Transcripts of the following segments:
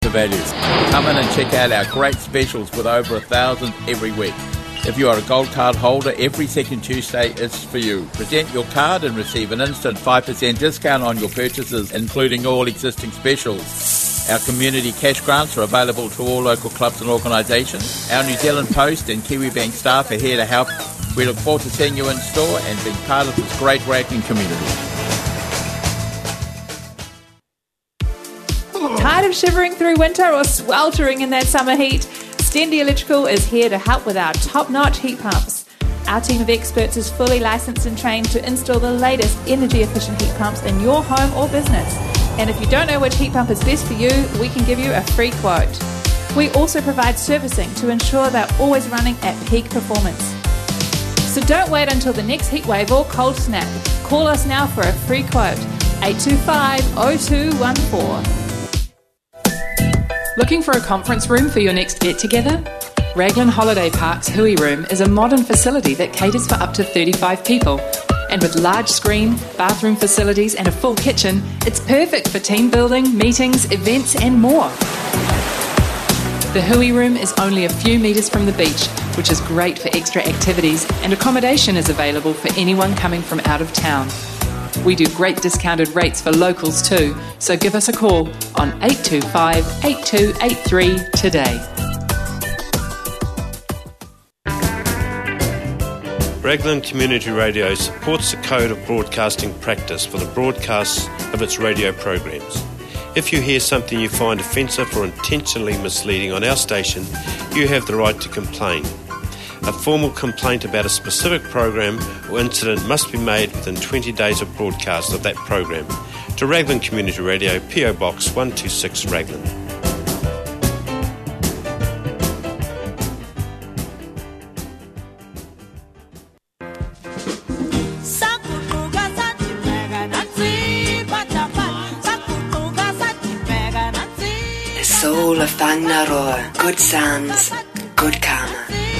to value. Come in and check out our great specials with over 1,000 every week. If you are a gold card holder, every second Tuesday is for you. Present your card and receive an instant 5% discount on your purchases, including all existing specials. Our community cash grants are available to all local clubs and organisations. Our New Zealand Post and Kiwibank staff are here to help. We look forward to seeing you in store and being part of this great Raglan community. Tired of shivering through winter or sweltering in that summer heat? Stendy Electrical is here to help with our top-notch heat pumps. Our team of experts is fully licensed and trained to install the latest energy-efficient heat pumps in your home or business. And if you don't know which heat pump is best for you, we can give you a free quote. We also provide servicing to ensure they're always running at peak performance. So don't wait until the next heat wave or cold snap. Call us now for a free quote. 825-0214. Looking for a conference room for your next get-together? Raglan Holiday Park's Hui Room is a modern facility that caters for up to 35 people. And with large screen, bathroom facilities and a full kitchen, it's perfect for team building, meetings, events and more. The Hui Room is only a few metres from the beach, which is great for extra activities, and accommodation is available for anyone coming from out of town. We do great discounted rates for locals too, so give us a call on 825-8283 today. Raglan Community Radio supports the Code of Broadcasting Practice for the broadcasts of its radio programs. If you hear something you find offensive or intentionally misleading on our station, you have the right to complain. A formal complaint about a specific program or incident must be made within 20 days of broadcast of that program to Raglan Community Radio, PO Box 126 Raglan. The soul of Whangaroa, good sounds, good karma.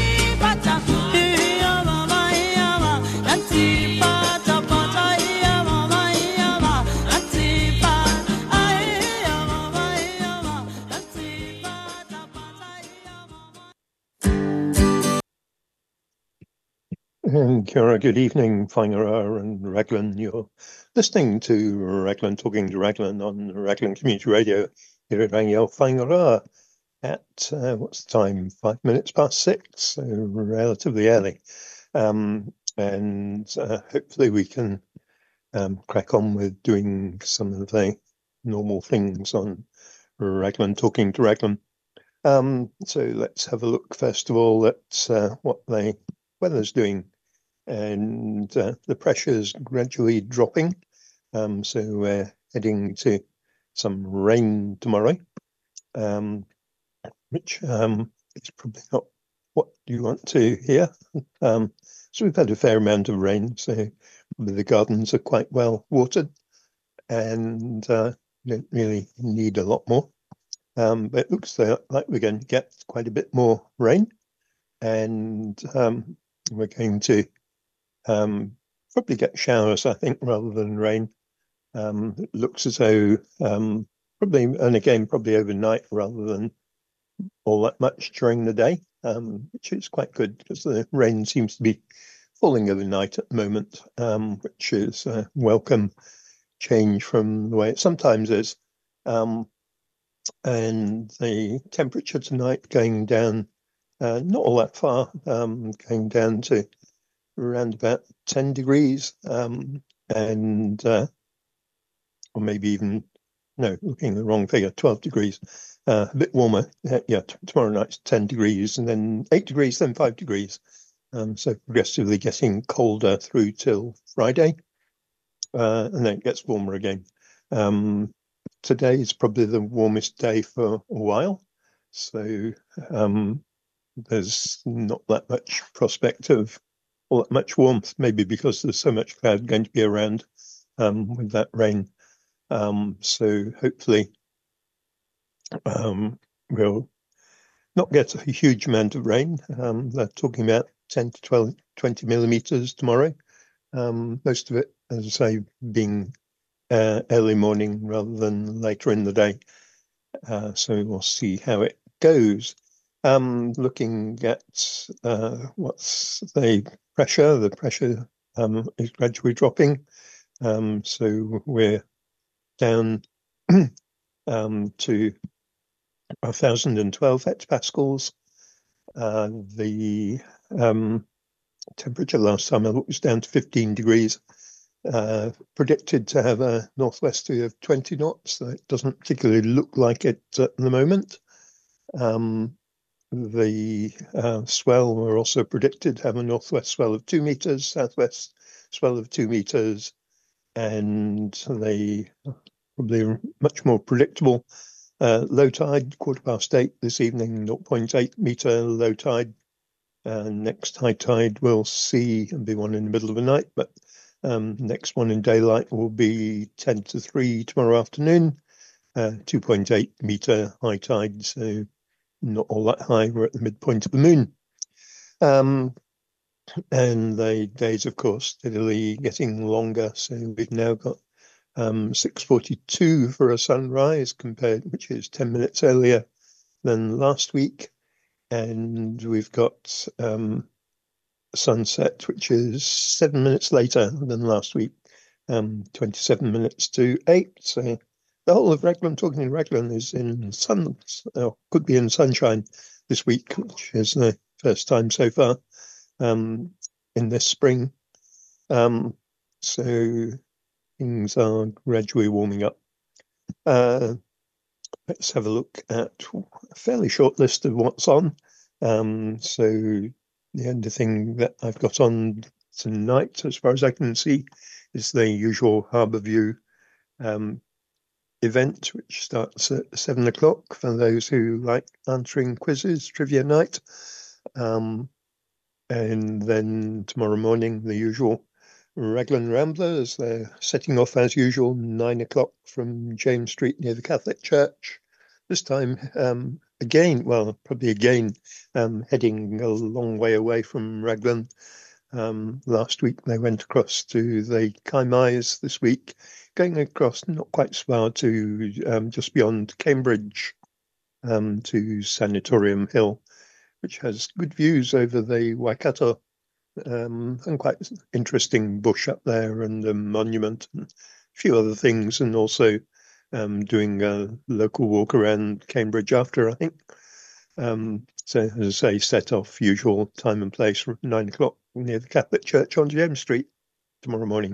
Kia ora, good evening, Whangaroa and Raglan. You're listening to Raglan Talking to Raglan on Raglan Community Radio here at Rangiao Whangaroa at, what's the time, 5 minutes past 6, so relatively early. Hopefully we can crack on with doing some of the normal things on Raglan Talking to Raglan. So let's have a look first of all at what the weather's doing. And the pressure's gradually dropping, so we're heading to some rain tomorrow, which is probably not what you want to hear. So we've had a fair amount of rain, so probably the gardens are quite well watered and don't really need a lot more. But it looks like we're going to get quite a bit more rain, and we're going to probably get showers, I think, rather than rain. It looks as though probably overnight rather than all that much during the day, which is quite good because the rain seems to be falling overnight at the moment, which is a welcome change from the way it sometimes is. And the temperature tonight going down, not all that far, going down to around about 10 degrees, or maybe even, no, looking at the wrong figure, 12 degrees, a bit warmer. Tomorrow night's 10 degrees, and then 8 degrees, then 5 degrees. So progressively getting colder through till Friday, and then it gets warmer again. Today is probably the warmest day for a while, so there's not that much prospect of all that much warmth, maybe because there's so much cloud going to be around with that rain. So hopefully we'll not get a huge amount of rain. They're talking about 10 to 20 millimetres tomorrow. Most of it, as I say, being early morning rather than later in the day. So we'll see how it goes. Looking at what's the pressure is gradually dropping. So we're down to 1,012 hectopascals. The temperature last time I looked was down to 15 degrees. Predicted to have a northwesterly of 20 knots. That doesn't particularly look like it at the moment. The swell were also predicted to have a northwest swell of 2 meters, southwest swell of 2 meters, and they probably much more predictable. Low tide, 8:15 this evening, 0.8 meter low tide. Next high tide we'll see and be one in the middle of the night, but next one in daylight will be 10 to 3 tomorrow afternoon, 2.8 meter high tide, so not all that high. We're at the midpoint of the moon. And the days, of course, steadily getting longer. So we've now got 6:42 for a sunrise, which is 10 minutes earlier than last week. And we've got sunset, which is 7 minutes later than last week, 27 minutes to 8. So the whole of Raglan, talking in Raglan, is in could be in sunshine this week, which is the first time so far in this spring. So things are gradually warming up. Let's have a look at a fairly short list of what's on. So the only thing that I've got on tonight, as far as I can see, is the usual Harbour View event, which starts at 7 o'clock for those who like answering quizzes, trivia night. And then tomorrow morning, the usual Raglan Ramblers. They're setting off as usual, 9 o'clock from James Street near the Catholic Church. This time, heading a long way away from Raglan. Last week they went across to the Kaimais. This week, going across not quite so far to just beyond Cambridge, to Sanatorium Hill, which has good views over the Waikato, and quite interesting bush up there, and a monument and a few other things, and also doing a local walk around Cambridge after, I think. So, as I say, set off usual time and place from 9 o'clock near the Catholic Church on James Street tomorrow morning.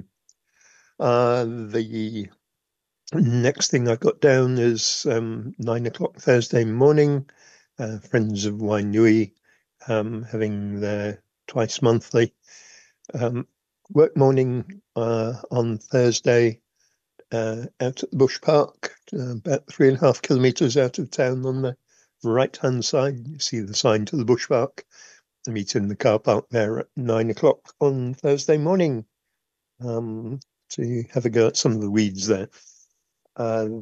The next thing I've got down is 9 o'clock Thursday morning. Friends of Wainui having their twice monthly work morning on Thursday out at the Bush Park, about 3.5 kilometres out of town on the right-hand side. You see the sign to the Bush Park. I meet in the car park there at 9 o'clock on Thursday morning to have a go at some of the weeds there. I've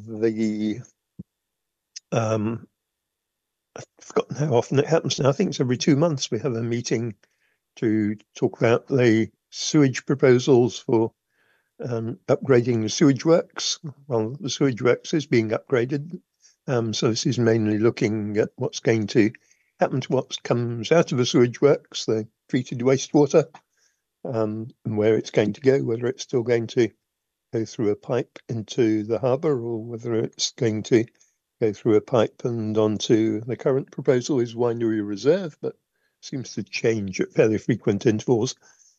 forgotten how often it happens now. I think it's every 2 months we have a meeting to talk about the sewage proposals for upgrading the sewage works. Well, the sewage works is being upgraded. So this is mainly looking at what's going to happen to what comes out of the sewage works, the treated wastewater, and where it's going to go, whether it's still going to go through a pipe into the harbour or whether it's going to go through a pipe and onto the current proposal is Wainui Reserve, but seems to change at fairly frequent intervals.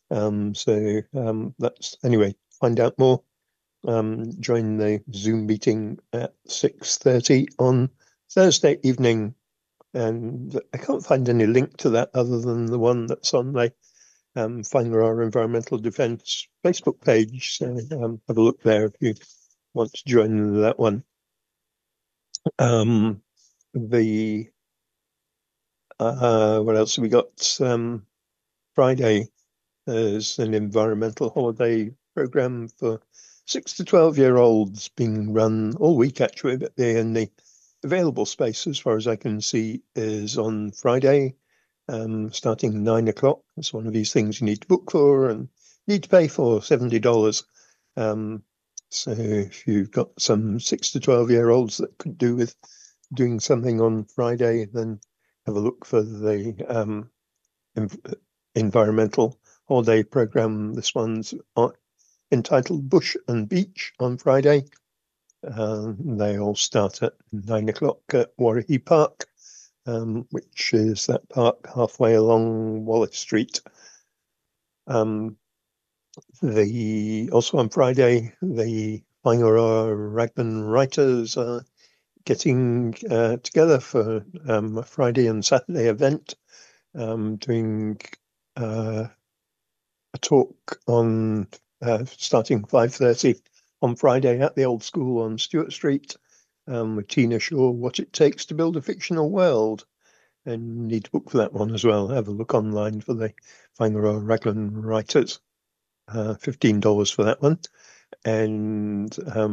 That's anyway, find out more. Join the Zoom meeting at 6:30 on Thursday evening. And I can't find any link to that other than the one that's on the Whaingaroa Environmental Defence Facebook page. So have a look there if you want to join that one. What else have we got? Friday, there's an environmental holiday program for 6 to 12-year-olds being run all week, actually, but the only available space, as far as I can see, is on Friday, starting 9 o'clock. It's one of these things you need to book for and need to pay for, $70. So if you've got some 6 to 12-year-olds that could do with doing something on Friday, then have a look for the environmental holiday program. This one's entitled Bush and Beach on Friday. They all start at 9 o'clock at Warrahy Park, which is that park halfway along Wallace Street. Also on Friday, the Whangaroa Raglan writers are getting together for a Friday and Saturday event, doing a talk on starting 5:30 on Friday at the old school on Stewart Street, with Tina Shaw, What It Takes to Build a Fictional World. And you need to book for that one as well. Have a look online for the Whangaroa Raglan writers. $15 for that one, and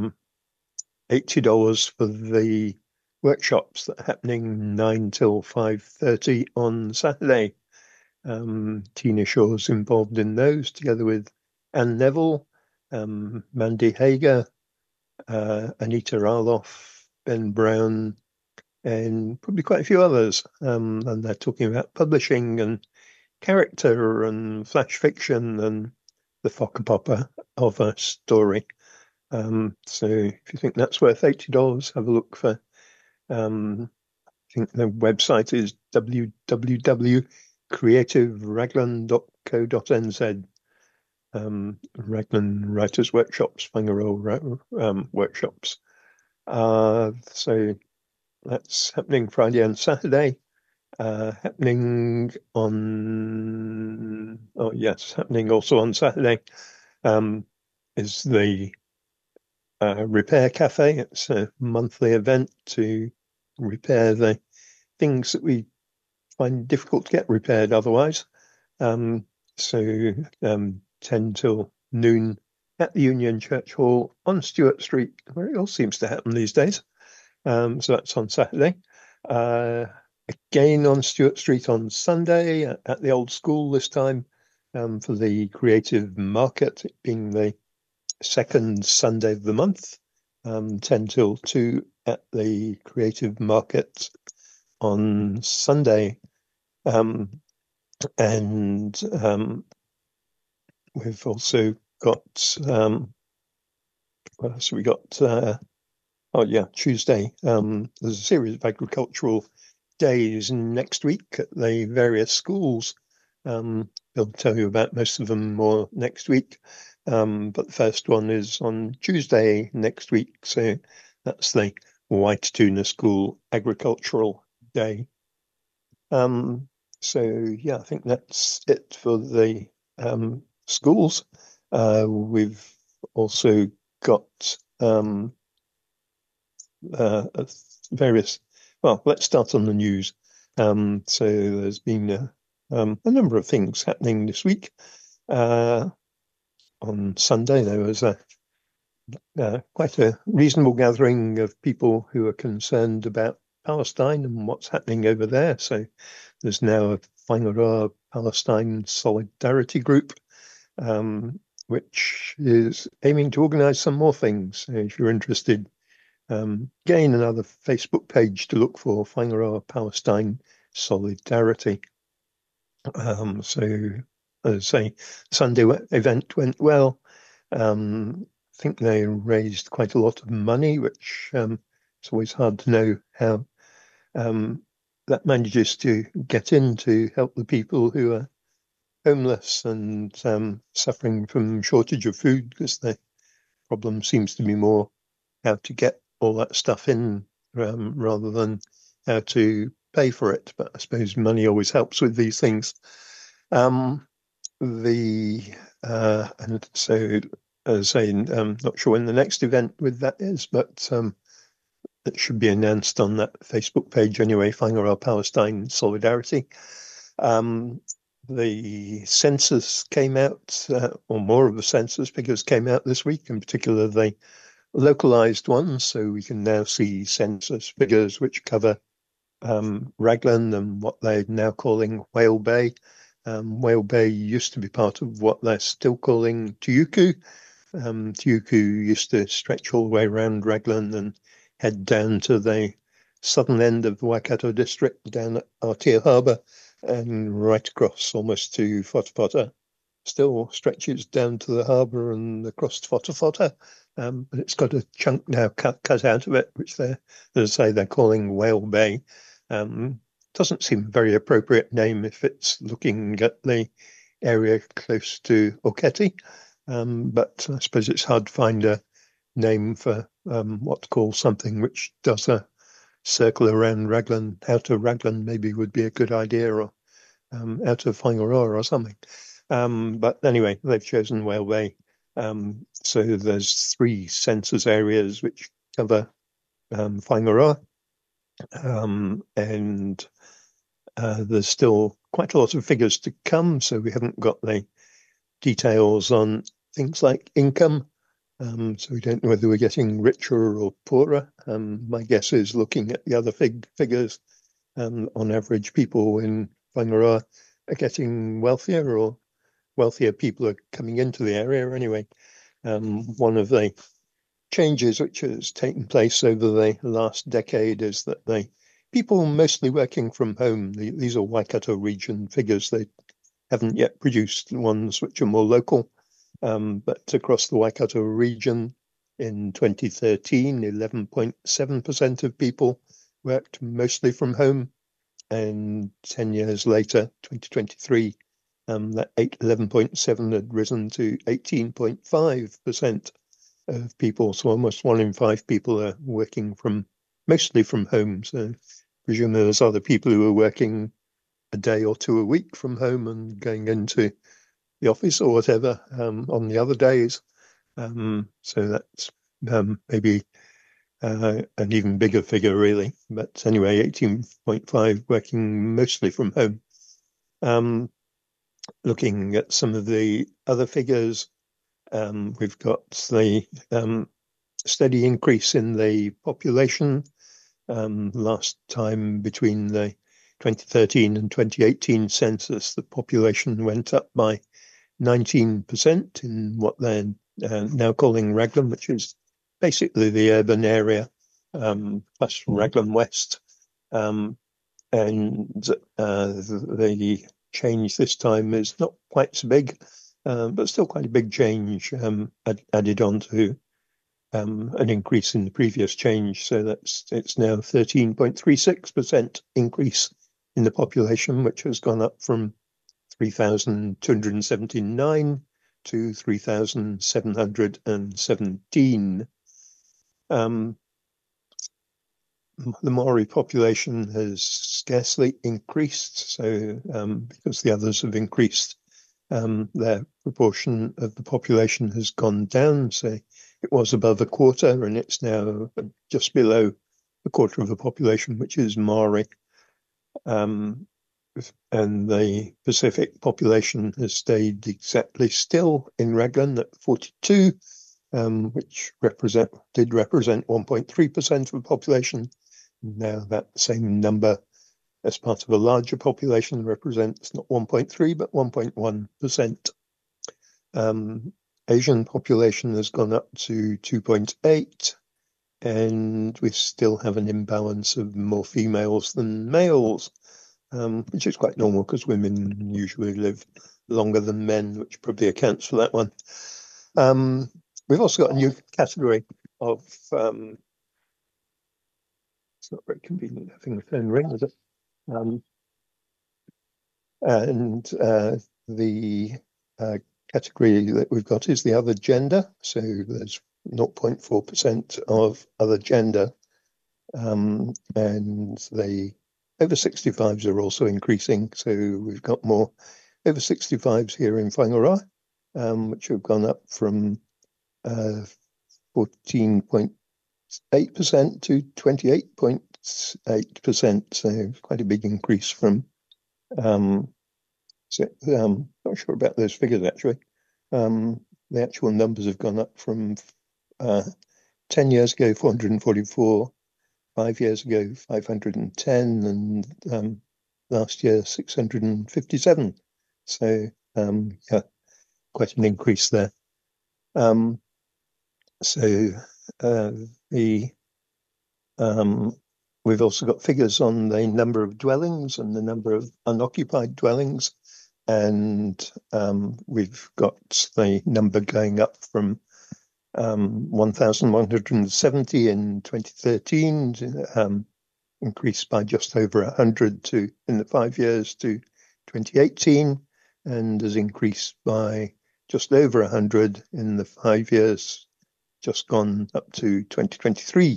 $80 for the workshops that are happening 9 till 5:30 on Saturday. Tina Shaw's involved in those, together with Anne Neville, Mandy Hager, Anita Arloff, Ben Brown, and probably quite a few others. And they're talking about publishing and character and flash fiction and the whakapapa of a story. So if you think that's worth $80, have a look for, I think the website is www.creativeraglan.co.nz. Raglan Writers Workshops, Whangaroa workshops. So that's happening Friday and Saturday. Happening also on Saturday, is the Repair Cafe. It's a monthly event to repair the things that we find difficult to get repaired otherwise. So 10 till noon at the Union Church Hall on Stewart Street, where it all seems to happen these days. So that's on Saturday. Again on Stewart Street on Sunday at the old school this time, for the creative market, it being the second Sunday of the month, 10 till 2 at the creative market on Sunday. And we've also got, what else have we got? Tuesday. There's a series of agricultural days next week at the various schools. They'll tell you about most of them more next week. But the first one is on Tuesday next week. So that's the White Tuna School Agricultural Day. So yeah, I think that's it for the schools. We've also got various. Well, let's start on the news. So there's been a number of things happening this week. On Sunday, there was quite a reasonable gathering of people who are concerned about Palestine and what's happening over there. So there's now a Whangaroa Palestine Solidarity Group, which is aiming to organise some more things. So if you're interested, again, another Facebook page to look for, Whangaroa Palestine Solidarity. So, as I say, Sunday event went well. I think they raised quite a lot of money, which it's always hard to know how that manages to get in to help the people who are homeless and suffering from shortage of food, because the problem seems to be more how to get all that stuff in rather than how to pay for it. But I suppose money always helps with these things. And so, as I say, I'm not sure when the next event with that is, but it should be announced on that Facebook page anyway, Whangaroa Palestine Solidarity. The census came out, or more of the census figures came out this week, in particular the localised ones. So we can now see census figures which cover Raglan and what they're now calling Whale Bay. Whale Bay used to be part of what they're still calling Tiuku. Tiuku used to stretch all the way around Raglan and head down to the southern end of the Waikato district down at Aotea Harbour and right across almost to Whatawhata. Still stretches down to the harbour and across to Whatawhata, but it's got a chunk now cut out of it, which they're, as I say, they're calling Whale Bay. Doesn't seem a very appropriate name if it's looking at the area close to Oketi, but I suppose it's hard to find a name for what to call something which does a circle around Raglan. Out of Raglan maybe would be a good idea, or out of Whangaroa or something. But anyway, they've chosen Whale Bay. So there's 3 census areas which cover Whangaroa, and there's still quite a lot of figures to come, so we haven't got the details on things like income. So we don't know whether we're getting richer or poorer. My guess is, looking at the other figures, on average, people in Whangaroa are getting wealthier, or wealthier people are coming into the area anyway. One of the changes which has taken place over the last decade is that the people mostly working from home, these are Waikato region figures, they haven't yet produced ones which are more local, but across the Waikato region in 2013, 11.7% of people worked mostly from home, and 10 years later, 2023, that 11.7 had risen to 18.5% of people. So almost 1 in 5 people are working mostly from home. So presumably there's other people who are working a day or 2 a week from home and going into the office or whatever on the other days. So that's maybe an even bigger figure, really. But anyway, 18.5 working mostly from home. Looking at some of the other figures, we've got the steady increase in the population. Last time, between the 2013 and 2018 census, the population went up by 19% in what they're now calling Raglan, which is basically the urban area, plus Raglan West. And the change this time is not quite so big, but still quite a big change added on to an increase in the previous change. So it's now 13.36% increase in the population, which has gone up from 3,279 to 3,717. The Maori population has scarcely increased, so because the others have increased, their proportion of the population has gone down. So it was above a quarter, and it's now just below a quarter of the population, which is Maori. And the Pacific population has stayed exactly still in Raglan at 42, which did represent 1.3% of the population. Now that same number, as part of a larger population, represents not 1.3 but 1.1%. Asian population has gone up to 2.8, and we still have an imbalance of more females than males, which is quite normal because women usually live longer than men, which probably accounts for that one. We've also got a new category of it's not very convenient having the phone ring, is it? And the category that we've got is the other gender. So there's 0.4% of other gender. And the over 65s are also increasing. So we've got more over 65s here in Whangaroa, which have gone up from 14.8% to 28.8%. So quite a big increase from, not sure about those figures actually. The actual numbers have gone up from 10 years ago, 444, 5 years ago, 510, and last year, 657. So, yeah, quite an increase there. The We've also got figures on the number of dwellings and the number of unoccupied dwellings. And we've got the number going up from 1,170 in 2013, increased by just over 100 in the 5 years to 2018, and has increased by just over 100 in the 5 years just gone up to 2023.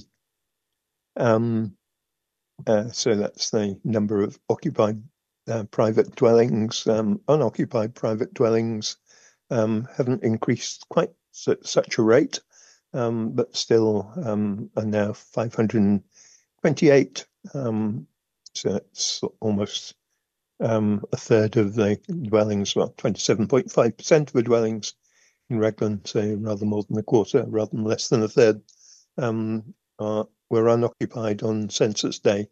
So that's the number of occupied private dwellings. Unoccupied private dwellings haven't increased quite such a rate, but still are now 528. So it's almost a third of the dwellings, well, 27.5% of the dwellings in Raglan, so rather more than a quarter, rather than less than a third, were unoccupied on census day,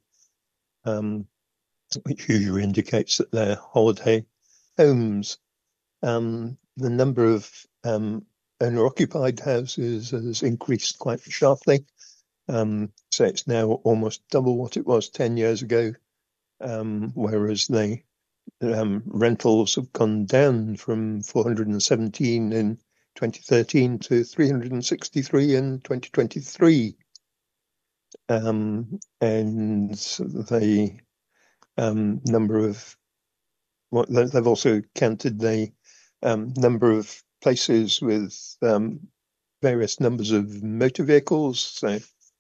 which usually indicates that they're holiday homes. The number of owner-occupied houses has increased quite sharply. So it's now almost double what it was 10 years ago, whereas the rentals have gone down from 417 in 2013 to 363 in 2023. And the number of, they've also counted the number of places with various numbers of motor vehicles. So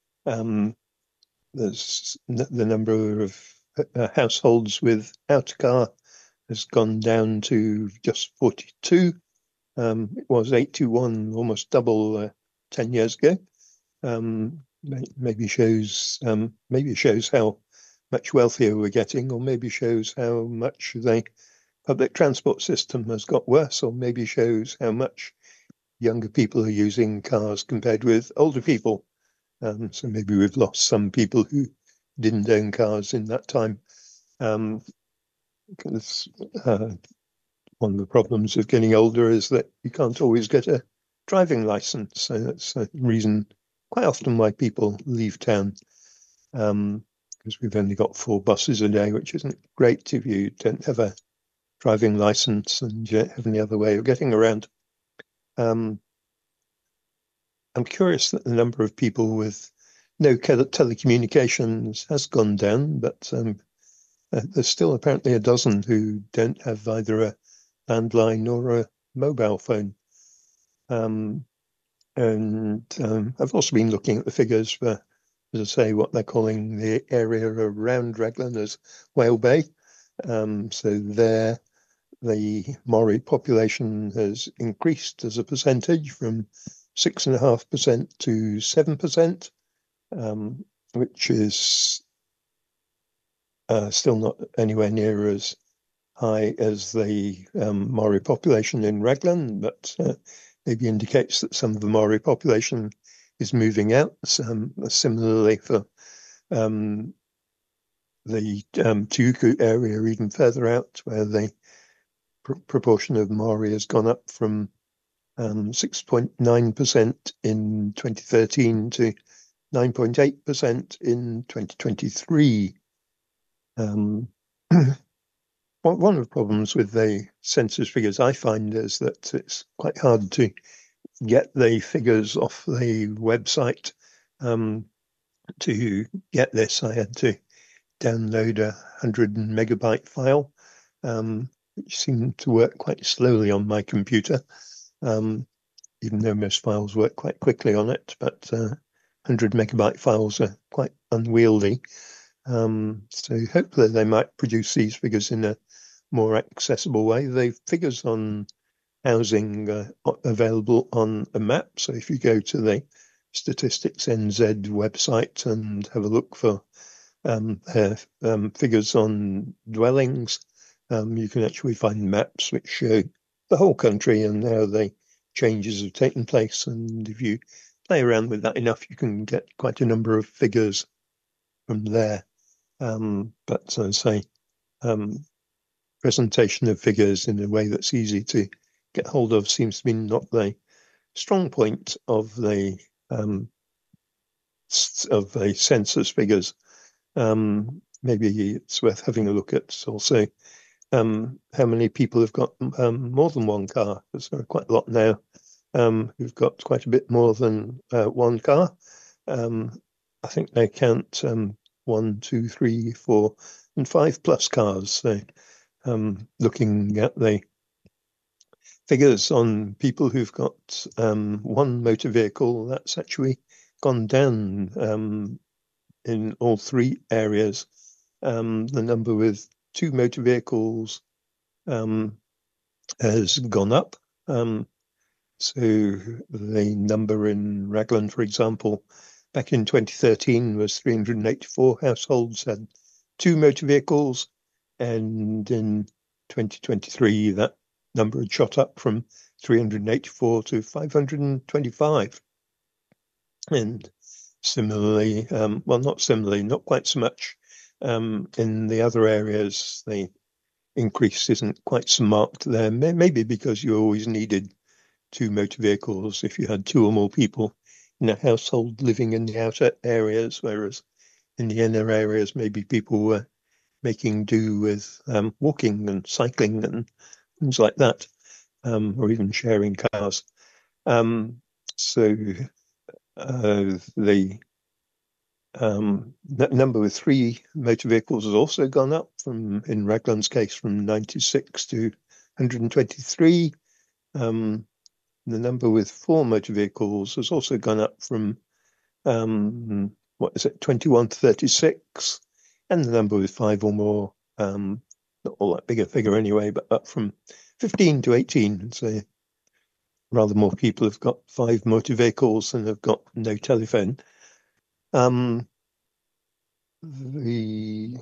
there's the number of households without a car has gone down to just 42. It was 81, almost double 10 years ago. Maybe shows how much wealthier we're getting, or maybe shows how much the public transport system has got worse, or maybe shows how much younger people are using cars compared with older people. So maybe we've lost some people who didn't own cars in that time. Because one of the problems of getting older is that you can't always get a driving license. So that's a reason quite often why people leave town, because we've only got 4 buses a day, which isn't great if you don't have a driving license and you don't have any other way of getting around. I'm curious that the number of people with no telecommunications has gone down, but there's still apparently a dozen who don't have either a landline or a mobile phone. And I've also been looking at the figures for, as I say, what they're calling the area around Raglan as Whale Bay. So there, the Maori population has increased as a percentage from 6.5% to 7%, which is still not anywhere near as high as the Maori population in Raglan, but maybe indicates that some of the Maori population is moving out. Similarly for the Tiuku area, even further out, where the proportion of Maori has gone up from 6.9% in 2013 to 9.8% in 2023. One of the problems with the census figures I find is that it's quite hard to get the figures off the website. To get this, I had to download a 100 megabyte file, which seemed to work quite slowly on my computer, even though most files work quite quickly on it, but 100 megabyte files are quite unwieldy. So hopefully they might produce these figures in a more accessible way. The figures on housing are available on a map. So if you go to the Statistics NZ website and have a look for their figures on dwellings, you can actually find maps which show the whole country and how the changes have taken place. And if you play around with that enough, you can get quite a number of figures from there. But as I say, presentation of figures in a way that's easy to get hold of seems to be not the strong point of the census figures. Maybe it's worth having a look at also how many people have got more than one car, because there are quite a lot now who've got quite a bit more than one car. I think they count 1, 2, 3, 4, and 5 plus cars. So looking at the figures on people who've got one motor vehicle, that's actually gone down in all 3 areas. The number with 2 motor vehicles has gone up. So the number in Raglan, for example, back in 2013 was 384 households had 2 motor vehicles, and in 2023 that number had shot up from 384 to 525. And similarly, not quite so much. In the other areas, the increase isn't quite so marked there, maybe because you always needed 2 motor vehicles if you had 2 or more people in a household living in the outer areas, whereas in the inner areas, maybe people were making do with walking and cycling and things like that, or even sharing cars. So the number with 3 motor vehicles has also gone up in Raglan's case, from 96 to 123. The number with 4 motor vehicles has also gone up from 21 to 36, and the number with 5 or more, not all that big a figure anyway, but up from 15 to 18. So rather more people have got 5 motor vehicles than have got no telephone. I think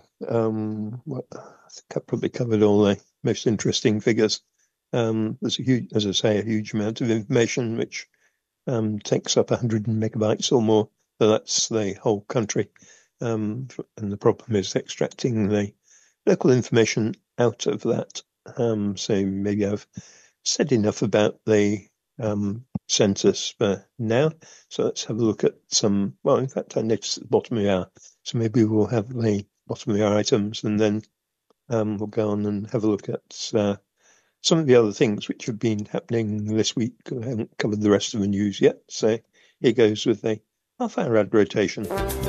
I've probably covered all the most interesting figures. There's a huge amount of information which takes up 100 megabytes or more. So that's the whole country. And the problem is extracting the local information out of that. So maybe I've said enough about the census for now. So let's have a look at some. Well, in fact, I noticed at the bottom of the hour. So maybe we'll have the bottom of the hour items, and then we'll go on and have a look at some of the other things which have been happening this week. I haven't covered the rest of the news yet. So here goes with the half-hour ad rotation.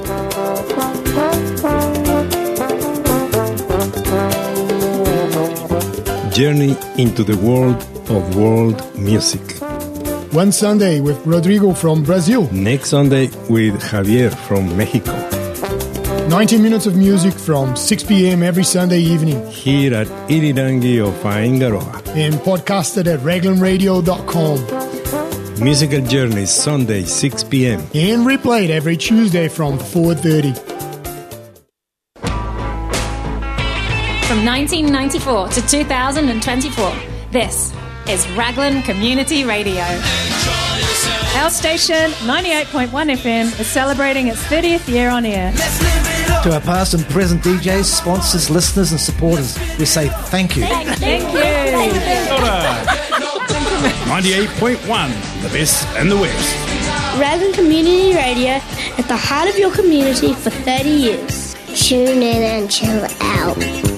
Journey into the world of world music. One Sunday with Rodrigo from Brazil. Next Sunday with Javier from Mexico. 90 minutes of music from 6 p.m. every Sunday evening. Here at Irirangi of Aingaroa. And podcasted at raglanradio.com. Musical Journeys, Sunday, 6 p.m. And replayed every Tuesday from 4:30. From 1994 to 2024, this is Raglan Community Radio. Our station, 98.1 FM, is celebrating its 30th year on air. To our past and present DJs, sponsors, listeners and supporters, we say thank you. Thank you. 98.1, the best and the west. Raglan Community Radio at the heart of your community for 30 years. Tune in and chill out.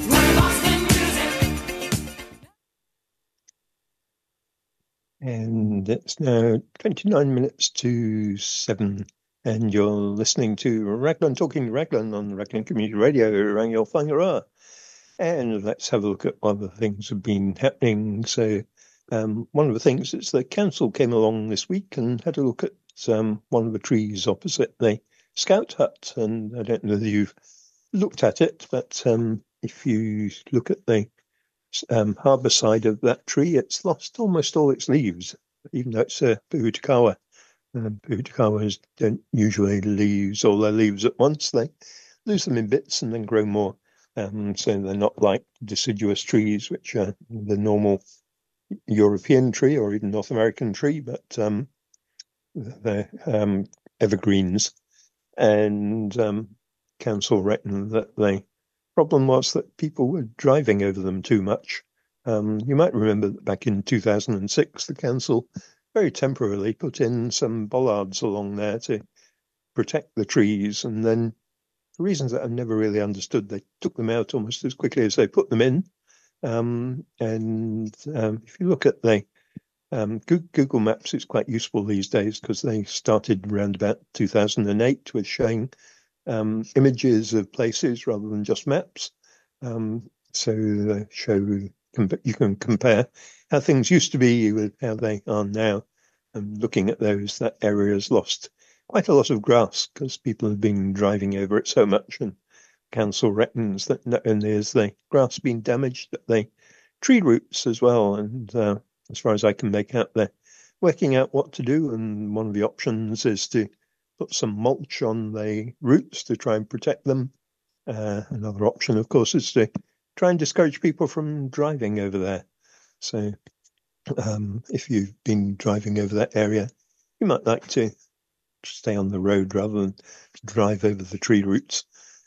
And it's now 29 minutes to 7, and you're listening to Raglan Talking Raglan on Raglan Community Radio, Rangiora Whangaroa. And let's have a look at what other things have been happening. So one of the things is the council came along this week and had a look at one of the trees opposite the Scout Hut. And I don't know whether you've looked at it, but if you look at the harbour side of that tree, it's lost almost all its leaves, even though it's a Puhutakawa. Puhutakawas don't usually lose all their leaves at once. They lose them in bits and then grow more. So they're not like deciduous trees, which are the normal European tree or even North American tree, but they're evergreens. And council reckoned that the problem was that people were driving over them too much. You might remember that back in 2006, the council very temporarily put in some bollards along there to protect the trees, and then for reasons that I've never really understood, they took them out almost as quickly as they put them in. If you look at the Google Maps, it's quite useful these days because they started around about 2008 with showing images of places rather than just maps. So they show you can compare how things used to be with how they are now. And looking at those, that area has lost quite a lot of grass because people have been driving over it so much, and council reckons that not only has the grass been damaged, but the tree roots as well. And as far as I can make out, they're working out what to do, and one of the options is to put some mulch on the roots to try and protect them. Another option, of course, is to try and discourage people from driving over there. So if you've been driving over that area, you might like to stay on the road rather than drive over the tree roots.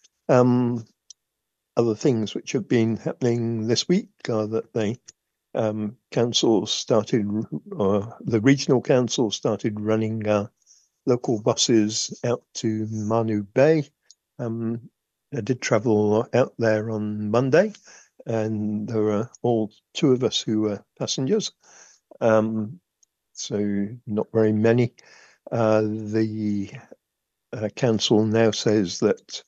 Other things which have been happening this week are that the council started, or the regional council started running local buses out to Manu Bay. I did travel out there on Monday, and there were all two of us who were passengers, so not very many. The council now says that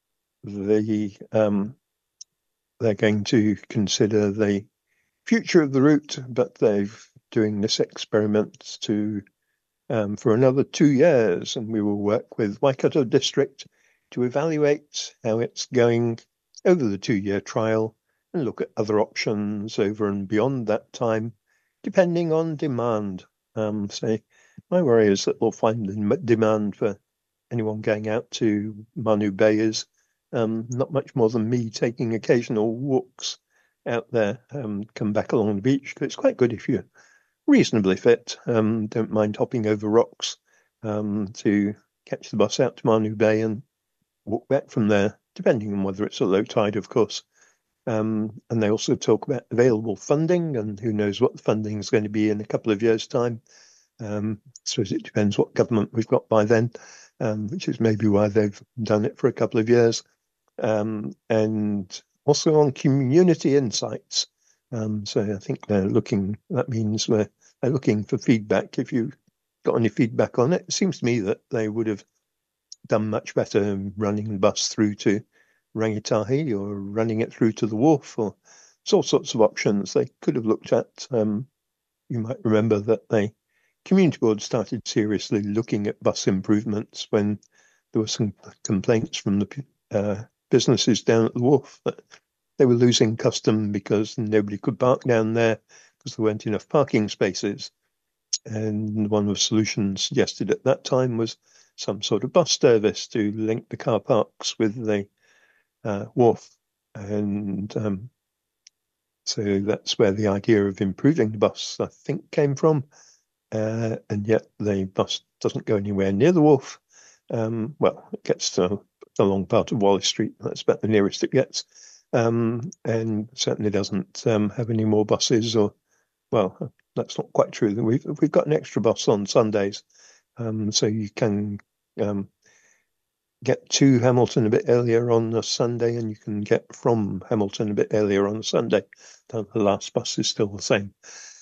they're going to consider the future of the route, but they're doing this experiment for another 2 years, and we will work with Waikato District to evaluate how it's going over the 2-year trial and look at other options over and beyond that time, depending on demand. So my worry is that we'll find the demand for anyone going out to Manu Bay is not much more than me taking occasional walks out there, come back along the beach. It's quite good if you're reasonably fit, don't mind hopping over rocks to catch the bus out to Manu Bay and walk back from there, depending on whether it's a low tide, of course. And they also talk about available funding, and who knows what the funding is going to be in a couple of years' time. I suppose it depends what government we've got by then, which is maybe why they've done it for a couple of years. And also on community insights. So I think that means they're looking for feedback. If you've got any feedback on it, it seems to me that they would have done much better running the bus through to Rangitahi or running it through to the wharf, or all sorts of options they could have looked at. You might remember that the Community Board started seriously looking at bus improvements when there were some complaints from the businesses down at the wharf that they were losing custom because nobody could park down there because there weren't enough parking spaces. And one of the solutions suggested at that time was some sort of bus service to link the car parks with the wharf. And so that's where the idea of improving the bus, I think, came from. And yet the bus doesn't go anywhere near the wharf. Well, it gets to the long part of Wallace Street. That's about the nearest it gets. And certainly doesn't have any more buses, or, well, that's not quite true. We've got an extra bus on Sundays, so you can get to Hamilton a bit earlier on a Sunday, and you can get from Hamilton a bit earlier on a Sunday. The last bus is still the same.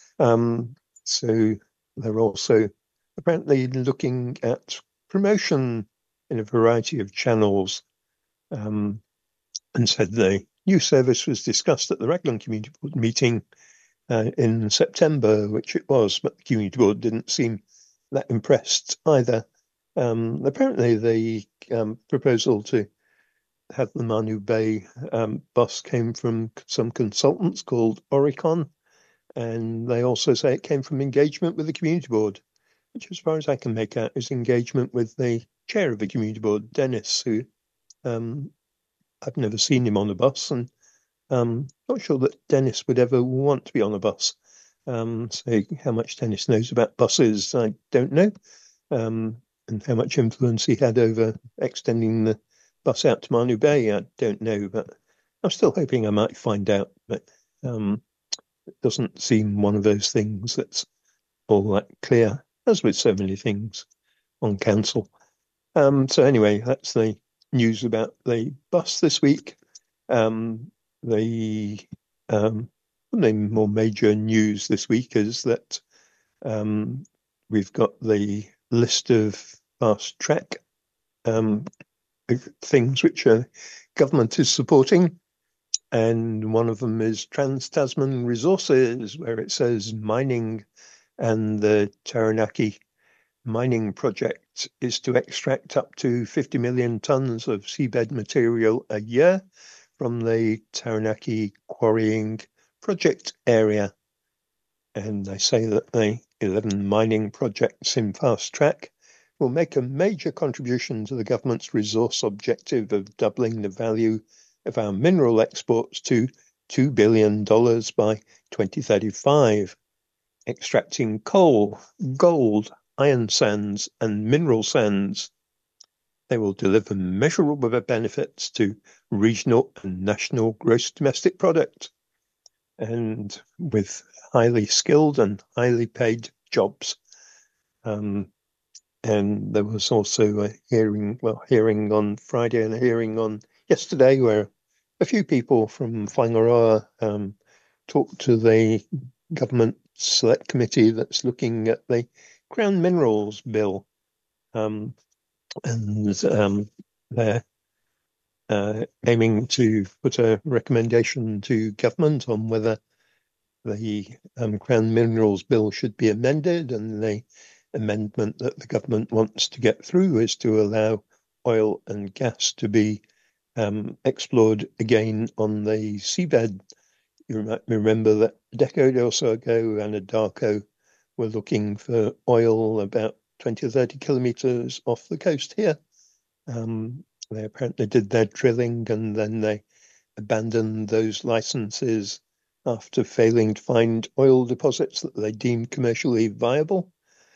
So they're also apparently looking at promotion in a variety of channels, and said the new service was discussed at the Raglan Community Board meeting in September, which it was, but the Community Board didn't seem that impressed either. Apparently the proposal to have the Manu Bay bus came from some consultants called Oricon, and they also say it came from engagement with the Community Board, which, as far as I can make out, is engagement with the chair of the Community Board, Dennis, who I've never seen him on a bus, and not sure that Dennis would ever want to be on a bus. So how much Dennis knows about buses, I don't know, and how much influence he had over extending the bus out to Manu Bay, I don't know, but I'm still hoping I might find out. But it doesn't seem one of those things that's all that clear, as with so many things on council. So anyway, that's the news about the bus this week. The more major news this week is that we've got the list of fast track things which government is supporting, and one of them is Trans-Tasman Resources, where it says mining, and the Taranaki mining project is to extract up to 50 million tonnes of seabed material a year from the Taranaki quarrying project area. And they say that the 11 mining projects in fast track will make a major contribution to the government's resource objective of doubling the value of our mineral exports to $2 billion by 2035, extracting coal, gold, iron sands and mineral sands. They will deliver measurable benefits to regional and national gross domestic product, and with highly skilled and highly paid jobs. And there was also a hearing on Friday and a hearing on yesterday where a few people from Whangaroa talked to the government select committee that's looking at the Crown Minerals Bill. And they're aiming to put a recommendation to government on whether the Crown Minerals Bill should be amended, and the amendment that the government wants to get through is to allow oil and gas to be explored again on the seabed. You might remember that a decade or so ago, Anadarko were looking for oil about 20 or 30 kilometres off the coast here. They apparently did their drilling and then they abandoned those licenses after failing to find oil deposits that they deemed commercially viable.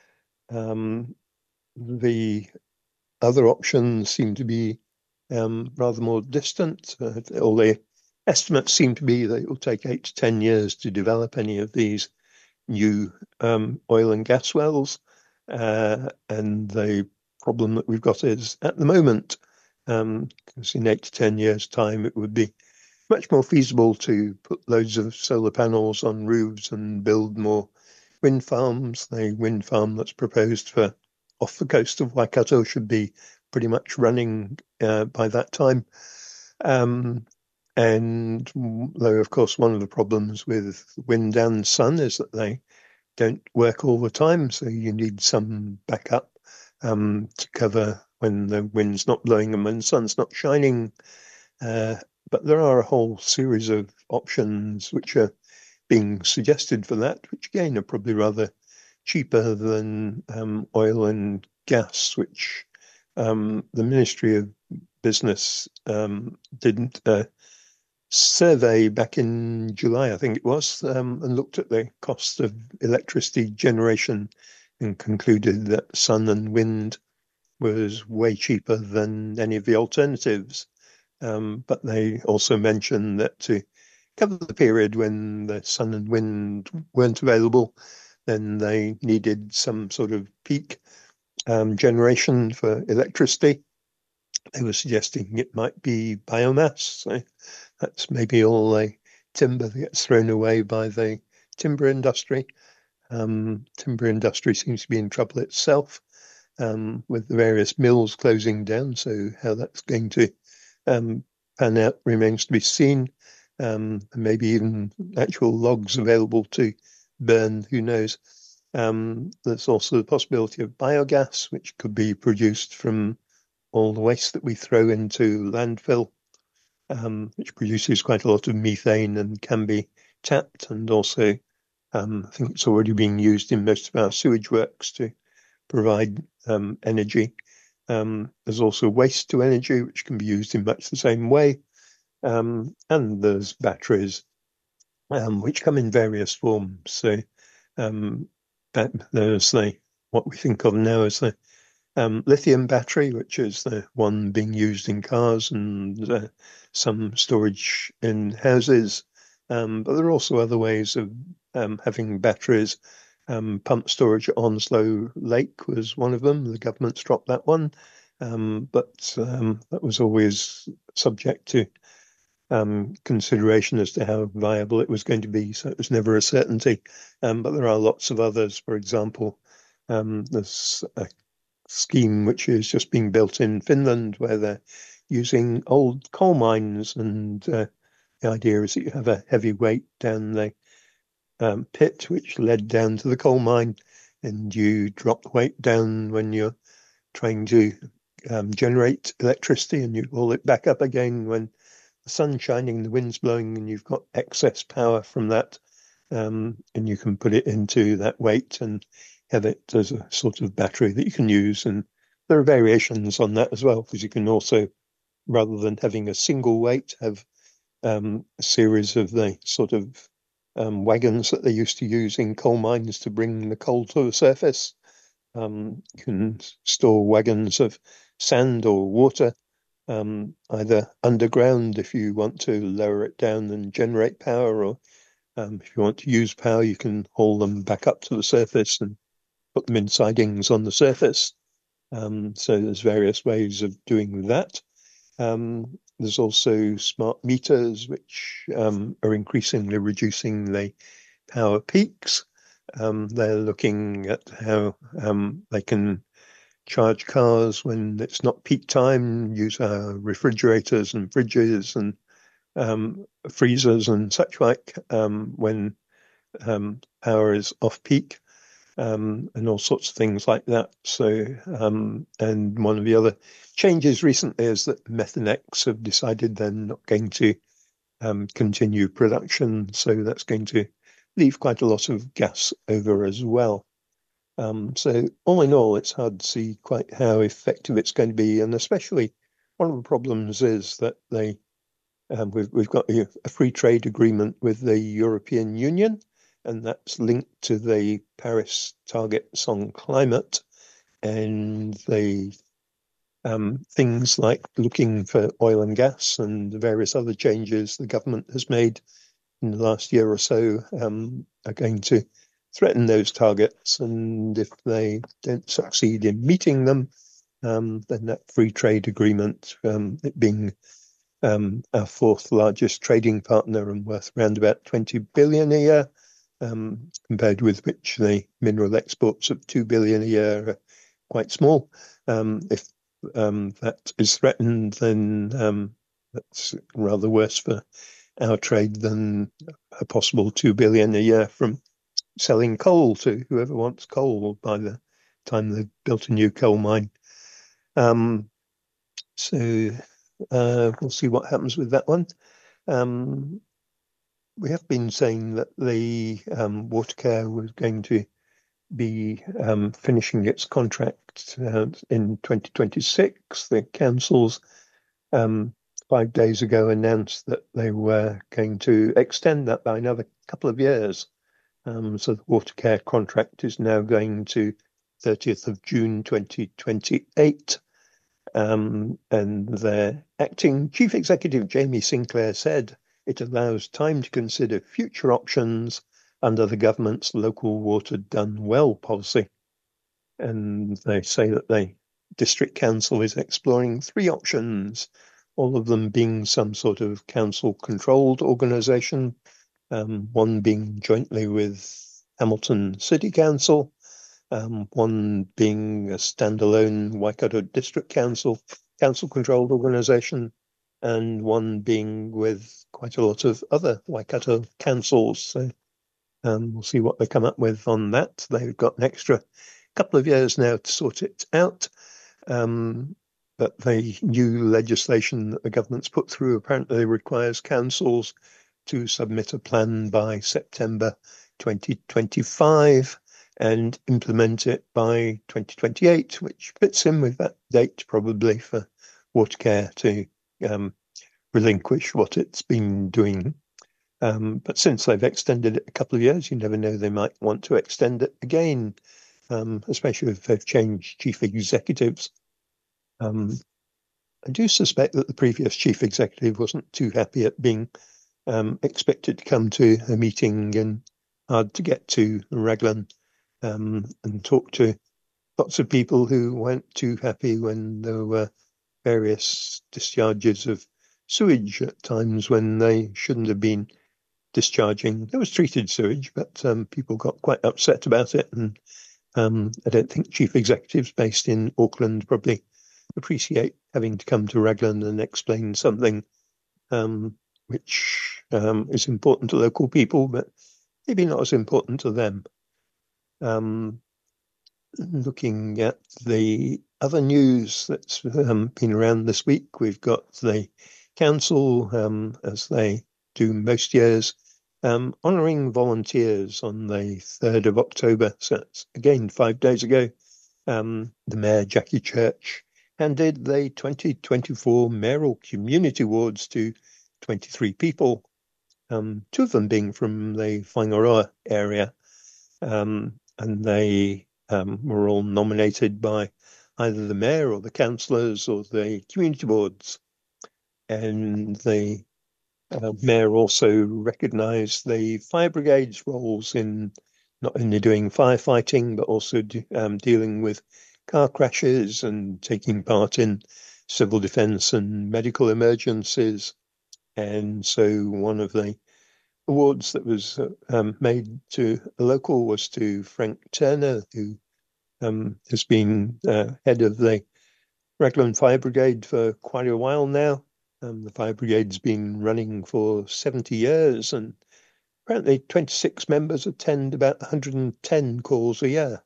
The other options seem to be rather more distant. All the estimates seem to be that it will take 8 to 10 years to develop any of these new oil and gas wells. And the problem that we've got is, at the moment, because in 8 to 10 years' time, it would be much more feasible to put loads of solar panels on roofs and build more wind farms. The wind farm that's proposed for off the coast of Waikato should be pretty much running by that time. And though, of course, one of the problems with wind and sun is that they don't work all the time, so you need some backup to cover when the wind's not blowing and when the sun's not shining. But there are a whole series of options which are being suggested for that, which again are probably rather cheaper than oil and gas, which the Ministry of Business didn't survey back in July, I think it was, and looked at the cost of electricity generation and concluded that sun and wind was way cheaper than any of the alternatives. But they also mentioned that to cover the period when the sun and wind weren't available, then they needed some sort of peak generation for electricity. They were suggesting it might be biomass. So that's maybe all the timber that gets thrown away by the timber industry. Timber industry seems to be in trouble itself with the various mills closing down. So how that's going to pan out remains to be seen. Maybe even actual logs available to burn, who knows. There's also the possibility of biogas, which could be produced from all the waste that we throw into landfill, which produces quite a lot of methane and can be tapped. And also, I think it's already being used in most of our sewage works to provide energy. There's also waste to energy, which can be used in much the same way. And there's batteries, which come in various forms. So there's what we think of now as the lithium battery, which is the one being used in cars and some storage in houses. But there are also other ways of having batteries. Pump storage at Onslow Lake was one of them. The government's dropped that one. but that was always subject to consideration as to how viable it was going to be, so it was never a certainty. But there are lots of others. For example, there's a scheme which is just being built in Finland where they're using old coal mines, and the idea is that you have a heavy weight down the pit which led down to the coal mine, and you drop the weight down when you're trying to generate electricity, and you haul it back up again when the sun's shining, the wind's blowing, and you've got excess power from that, and you can put it into that weight and have it as a sort of battery that you can use. And there are variations on that as well, because you can also, rather than having a single weight, have a series of the sort of wagons that they used to use in coal mines to bring the coal to the surface. You can store wagons of sand or water, either underground if you want to lower it down and generate power, or if you want to use power, you can haul them back up to the surface and put them in sidings on the surface. So there's various ways of doing that. There's also smart meters, which are increasingly reducing the power peaks. They're looking at how they can charge cars when it's not peak time, use our refrigerators and fridges and freezers and such like when power is off peak, and all sorts of things like that. So, and one of the other changes recently is that Methanex have decided they're not going to continue production, so that's going to leave quite a lot of gas over as well. So all in all, it's hard to see quite how effective it's going to be, and especially one of the problems is that we've got a free trade agreement with the European Union, and that's linked to the Paris targets on climate, and the things like looking for oil and gas and the various other changes the government has made in the last year or so are going to threaten those targets, and if they don't succeed in meeting them, then that free trade agreement, it being our fourth largest trading partner and worth around about 20 billion a year, compared with which the mineral exports of 2 billion a year are quite small. If that is threatened, then that's rather worse for our trade than a possible 2 billion a year from selling coal to whoever wants coal by the time they've built a new coal mine. So we'll see what happens with that one. We have been saying that the Watercare was going to be finishing its contract in 2026. The councils 5 days ago announced that they were going to extend that by another couple of years. So the Watercare contract is now going to 30th of June 2028. And their acting chief executive, Jamie Sinclair, said it allows time to consider future options under the government's local water done well policy. And they say that the district council is exploring 3 options, all of them being some sort of council-controlled organisation, one being jointly with Hamilton City Council, one being a standalone Waikato District Council, council-controlled organisation, and one being with quite a lot of other Waikato councils. So we'll see what they come up with on that. They've got an extra couple of years now to sort it out. But the new legislation that the government's put through apparently requires councils to submit a plan by September 2025 and implement it by 2028, which fits in with that date probably for Watercare to relinquish what it's been doing. But since they've extended it a couple of years, you never know, they might want to extend it again, especially if they've changed chief executives. I do suspect that the previous chief executive wasn't too happy at being expected to come to a meeting and hard to get to Raglan and talk to lots of people who weren't too happy when there were various discharges of sewage at times when they shouldn't have been discharging. There was treated sewage, but people got quite upset about it. And I don't think chief executives based in Auckland probably appreciate having to come to Raglan and explain something which is important to local people, but maybe not as important to them. Looking at the other news that's been around this week, we've got the council, as they do most years, honouring volunteers on the 3rd of October. So that's, again, 5 days ago. The Mayor, Jackie Church, handed the 2024 Mayoral Community Awards to 23 people, 2 of them being from the Whangaroa area. And they were all nominated by either the mayor or the councillors or the community boards. And the mayor also recognised the fire brigade's roles in not only doing firefighting, but also dealing with car crashes and taking part in civil defence and medical emergencies. And so one of the awards that was made to a local was to Frank Turner, who has been head of the Raglan Fire Brigade for quite a while now. The Fire Brigade's been running for 70 years, and apparently 26 members attend about 110 calls a year.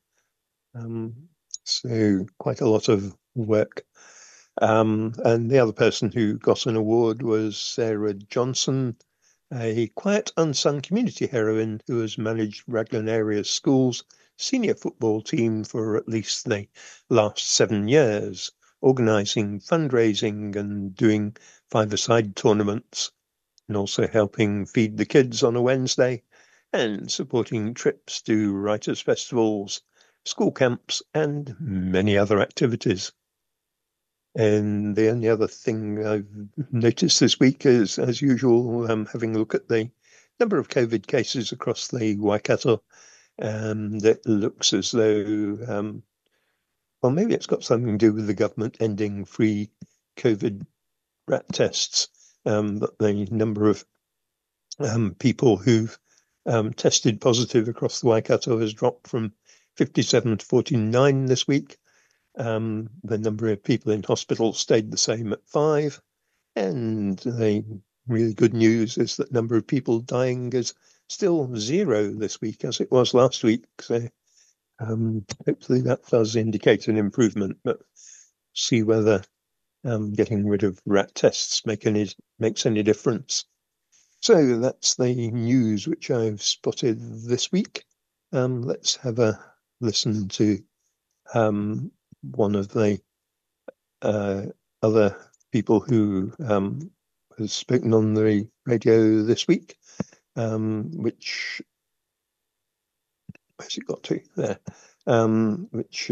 So quite a lot of work. And the other person who got an award was Sarah Johnson, a quiet, unsung community heroine who has managed Raglan area schools' senior football team for at least the last 7 years, organising fundraising and doing five-a-side tournaments, and also helping feed the kids on a Wednesday, and supporting trips to writers' festivals, school camps, and many other activities. And the only other thing I've noticed this week is, as usual, having a look at the number of COVID cases across the Waikato. It looks as though, well, maybe it's got something to do with the government ending free COVID rat tests, but the number of people who've tested positive across the Waikato has dropped from 57 to 49 this week. The number of people in hospital stayed the same at 5. And the really good news is that number of people dying is still 0 this week, as it was last week. So hopefully that does indicate an improvement, but see whether getting rid of rat tests makes any difference. So that's the news which I've spotted this week. Let's have a listen to one of the other people who has spoken on the radio this week, which, where's it got to? There. Which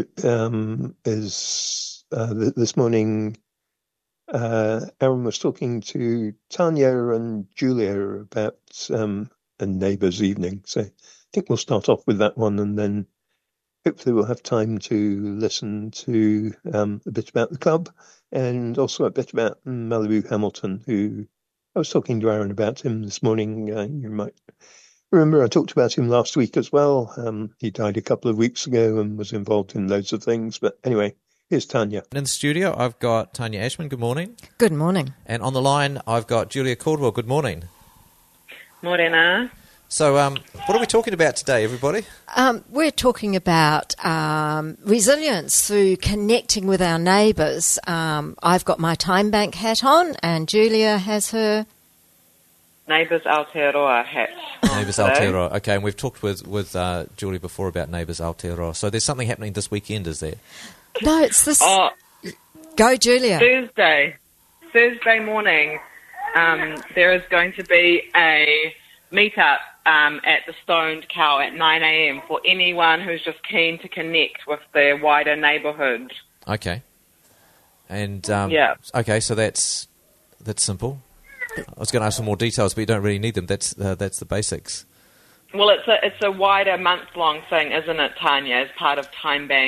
is this morning, Aaron was talking to Tanya and Julia about a neighbour's evening. So I think we'll start off with that one, and then hopefully we'll have time to listen to a bit about the club and also a bit about Malibu Hamilton, who I was talking to Aaron about him this morning. You might remember I talked about him last week as well. He died a couple of weeks ago and was involved in loads of things. But anyway, here's Tanya. In the studio, I've got Tanya Ashman. Good morning. Good morning. And on the line, I've got Julia Caldwell. Good morning. Morena. So what are we talking about today, everybody? We're talking about resilience through connecting with our neighbours. I've got my Time Bank hat on, and Julia has her Neighbours Aotearoa hat. Neighbours Aotearoa. Okay, and we've talked with Julia before about Neighbours Aotearoa. So there's something happening this weekend, is there? No, it's this... Oh, go, Julia. Thursday morning, there is going to be a meet-up at the Stoned Cow at 9 a.m. for anyone who's just keen to connect with the wider neighbourhood. Okay. And, yeah. Okay, so that's simple. I was going to ask for more details, but you don't really need them. That's the basics. Well, it's a wider month-long thing, isn't it, Tanya, as part of Time Bank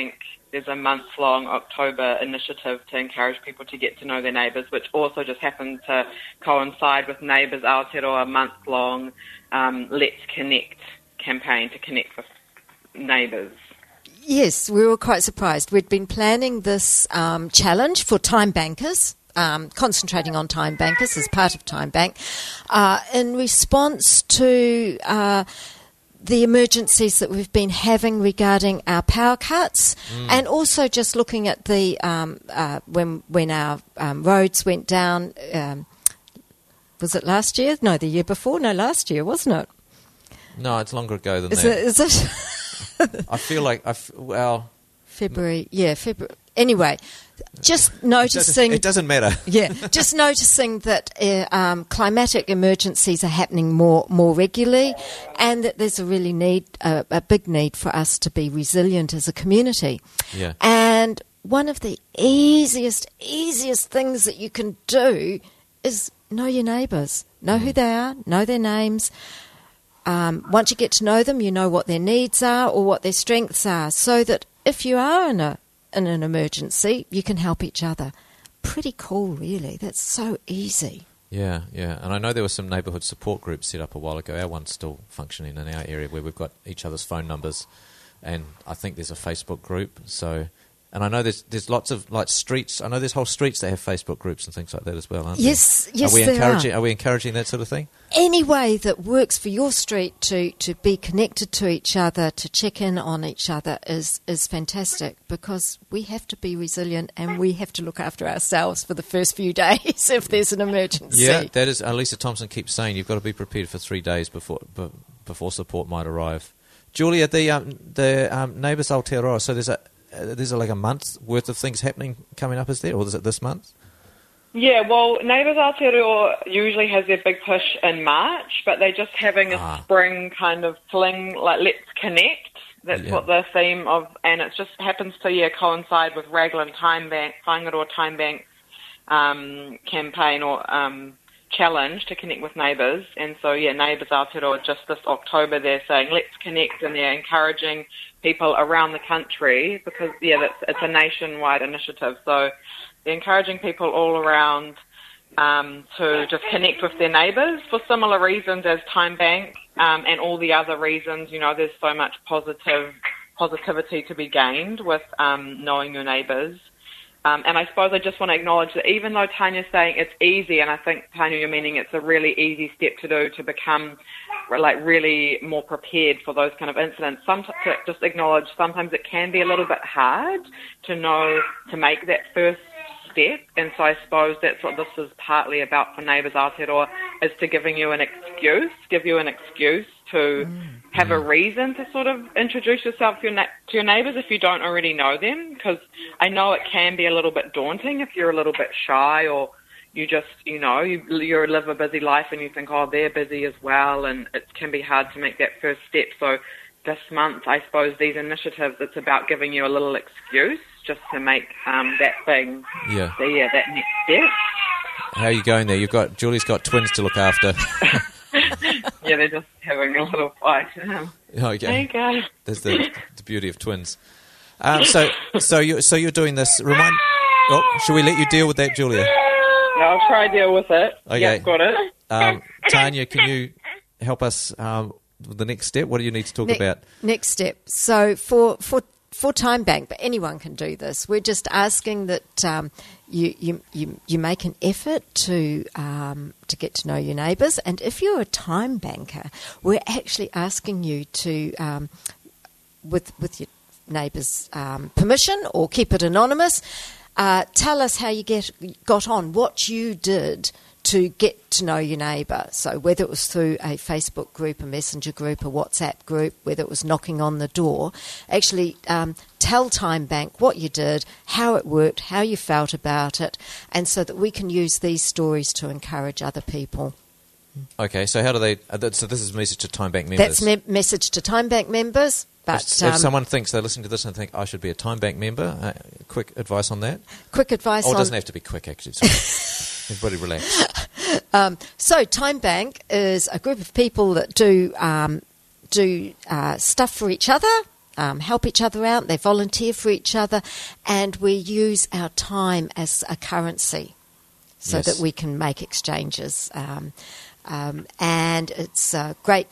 there's a month-long October initiative to encourage people to get to know their neighbours, which also just happened to coincide with Neighbours Aotearoa month-long Let's Connect campaign to connect with neighbours. Yes, we were quite surprised. We'd been planning this challenge for time bankers, concentrating on time bankers as part of Time Bank, in response to the emergencies that we've been having regarding our power cuts, and also just looking at the when our roads went down. Was it last year? No, the year before. No, last year, wasn't it? No, it's longer ago than that. Is it? I feel like February. Yeah, February. Anyway, just noticing... It doesn't matter. Yeah, just noticing that climatic emergencies are happening more regularly, and that there's a really a big need for us to be resilient as a community. Yeah. And one of the easiest things that you can do is know your neighbours. Know who they are, know their names. Once you get to know them, you know what their needs are or what their strengths are, so that if you are in an emergency, you can help each other. Pretty cool, really. That's so easy. Yeah. And I know there were some neighbourhood support groups set up a while ago. Our one's still functioning in our area, where we've got each other's phone numbers, and I think there's a Facebook group. So, and I know there's lots of streets. I know there's whole streets that have Facebook groups and things like that as well, aren't there? Yes, there are we encouraging that sort of thing? Any way that works for your street to be connected to each other, to check in on each other is fantastic, because we have to be resilient and we have to look after ourselves for the first few days if there's an emergency. Yeah, that is. Lisa Thompson keeps saying you've got to be prepared for 3 days before support might arrive. Julia, the Neighbours Aotearoa, so there's like a month's worth of things happening coming up, is there, or is it this month? Yeah, well, Neighbours Aotearoa usually has their big push in March, but they're just having a spring kind of fling, like Let's Connect. That's what the theme of, and it just happens to coincide with Raglan Time Bank, Whangaroa Time Bank campaign or challenge to connect with neighbours. And so, Neighbours Aotearoa, just this October, they're saying Let's Connect, and they're encouraging people around the country, because, it's a nationwide initiative. So they're encouraging people all around to just connect with their neighbours for similar reasons as Time Bank and all the other reasons. There's so much positivity to be gained with knowing your neighbours. And I suppose I just want to acknowledge that even though Tanya's saying it's easy, and I think, Tanya, you're meaning it's a really easy step to do to become really more prepared for those kind of incidents, to just acknowledge sometimes it can be a little bit hard to know to make that first step. And so I suppose that's what this is partly about for Neighbours Aotearoa, is to give you an excuse to have a reason to sort of introduce yourself to your neighbours if you don't already know them, because I know it can be a little bit daunting if you're a little bit shy, or you just, you live a busy life and you think, oh, they're busy as well, and it can be hard to make that first step. So this month, I suppose, these initiatives, it's about giving you a little excuse just to make that thing, that next step. How are you going there? Julie's got twins to look after. Yeah, they're just having a little fight. Okay. There you go. That's the beauty of twins. So you're doing this. Should we let you deal with that, Julia? No, I'll try to deal with it. Okay. Yeah, got it. Tanya, can you help us with the next step? What do you need to talk about? Next step. So for Time Bank, but anyone can do this. We're just asking that you make an effort to get to know your neighbours, and if you're a time banker, we're actually asking you to, with your neighbours' permission, or keep it anonymous, tell us how you got on, what you did to get to know your neighbour. So whether it was through a Facebook group, a messenger group, a WhatsApp group, whether it was knocking on the door, actually tell Time Bank what you did, how it worked, how you felt about it, and so that we can use these stories to encourage other people. Okay, so how do they... so this is a message to Time Bank members. That's message to Time Bank members. But if someone thinks they're listening to this and think, I should be a Time Bank member, quick advice on that? Quick advice on... it doesn't have to be quick, actually. Everybody relax. So Time Bank is a group of people that do stuff for each other, help each other out. They volunteer for each other, and we use our time as a currency so that we can make exchanges. And it's a great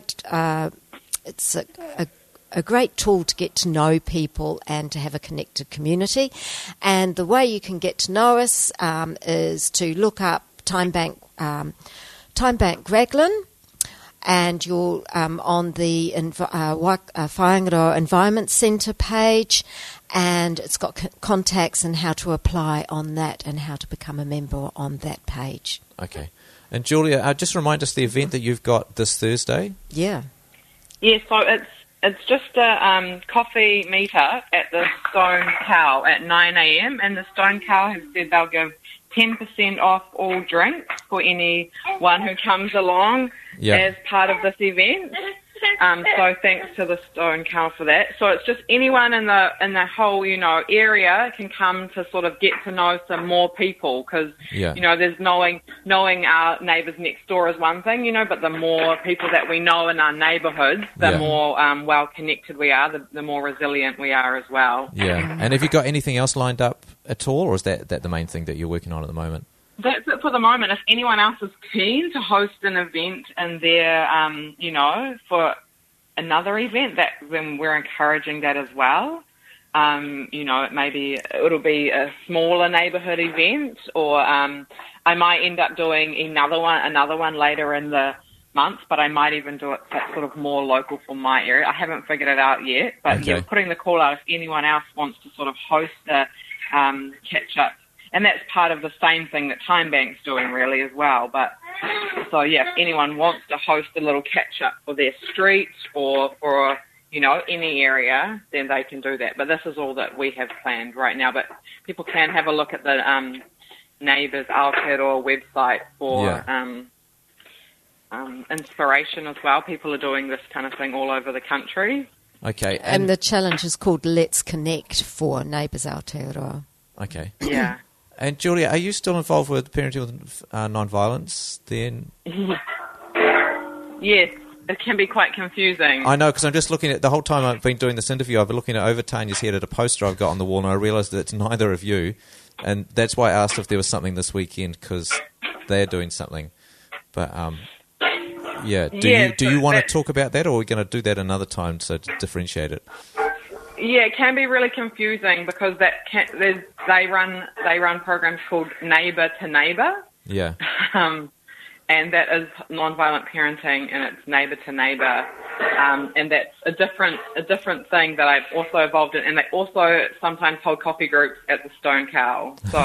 tool to get to know people and to have a connected community. And the way you can get to know us is to look up Time Bank Raglan, and you're on the Whangaroa Environment Centre page, and it's got contacts and how to apply on that and how to become a member on that page. Okay. And Julia, just remind us the event that you've got this Thursday. Yeah. Yeah, so it's just a coffee meetup at the Stone Cow at 9 a.m. and the Stone Cow has said they'll give 10% off all drinks for anyone who comes along as part of this event. So thanks to the Stone Cow for that. So it's just anyone in the whole, area can come to sort of get to know some more people because, there's knowing our neighbours next door is one thing, but the more people that we know in our neighbourhoods, the more well connected we are, the more resilient we are as well. Yeah. And have you got anything else lined up at all, or is that the main thing that you're working on at the moment? That's it for the moment. If anyone else is keen to host an event in their, for another event, then we're encouraging that as well. It'll be a smaller neighbourhood event, or I might end up doing another one later in the month, but I might even do it sort of more local for my area. I haven't figured it out yet, but putting the call out if anyone else wants to sort of host a catch-up. And that's part of the same thing that Time Bank's doing really as well. But so, if anyone wants to host a little catch-up for their street or for, any area, then they can do that. But this is all that we have planned right now. But people can have a look at the Neighbours Aotearoa website for inspiration as well. People are doing this kind of thing all over the country. Okay. And the challenge is called Let's Connect for Neighbours Aotearoa. Okay. Yeah. And Julia, are you still involved with Parenting with Non-Violence then? Yes, it can be quite confusing. I know, because I'm just looking at, the whole time I've been doing this interview, I've been looking over Tanya's head at a poster I've got on the wall, and I realised that it's neither of you. And that's why I asked if there was something this weekend, because they're doing something. But, do you want to talk about that, or are we going to do that another time to differentiate it? Yeah, it can be really confusing because they run programs called Neighbour to Neighbour. Yeah. And that is non-violent parenting, and it's neighbour to neighbour, and that's a different thing that I'm also involved in. And they also sometimes hold coffee groups at the Stone Cow, so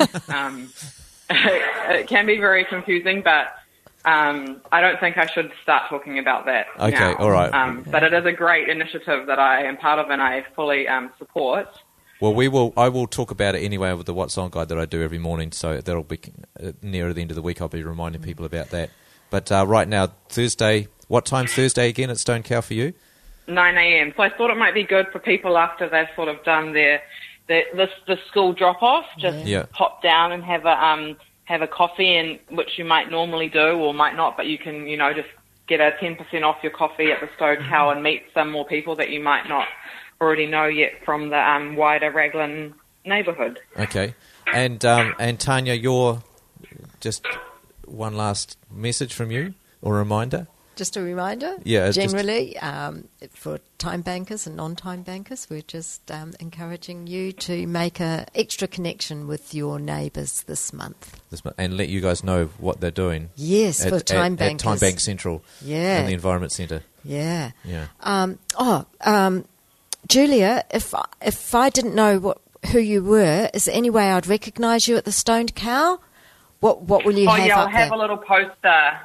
it can be very confusing, but. I don't think I should start talking about that now. Okay, all right. But it is a great initiative that I am part of and I fully support. Well, I will talk about it anyway with the What's On guide that I do every morning, so that'll be nearer the end of the week. I'll be reminding people about that. But right now, Thursday, what time Thursday again at Stone Cow for you? 9 a.m. So I thought it might be good for people after they've sort of done the school drop-off, just pop down and have a coffee, and which you might normally do or might not, but you can, just get a 10% off your coffee at the Stone Cow and meet some more people that you might not already know yet from the wider Raglan neighbourhood. Okay. And Tanya, your just one last message from you or reminder? Just a reminder. Yeah. Generally, for time bankers and non-time bankers, we're just encouraging you to make an extra connection with your neighbours this month. And let you guys know what they're doing. Yes, for time bankers. At Time Bank Central. Yeah. And the Environment Centre. Yeah. Yeah. Julia, if I didn't know who you were, is there any way I'd recognise you at the Stoned Cow? What will you have I'll up have there? a little poster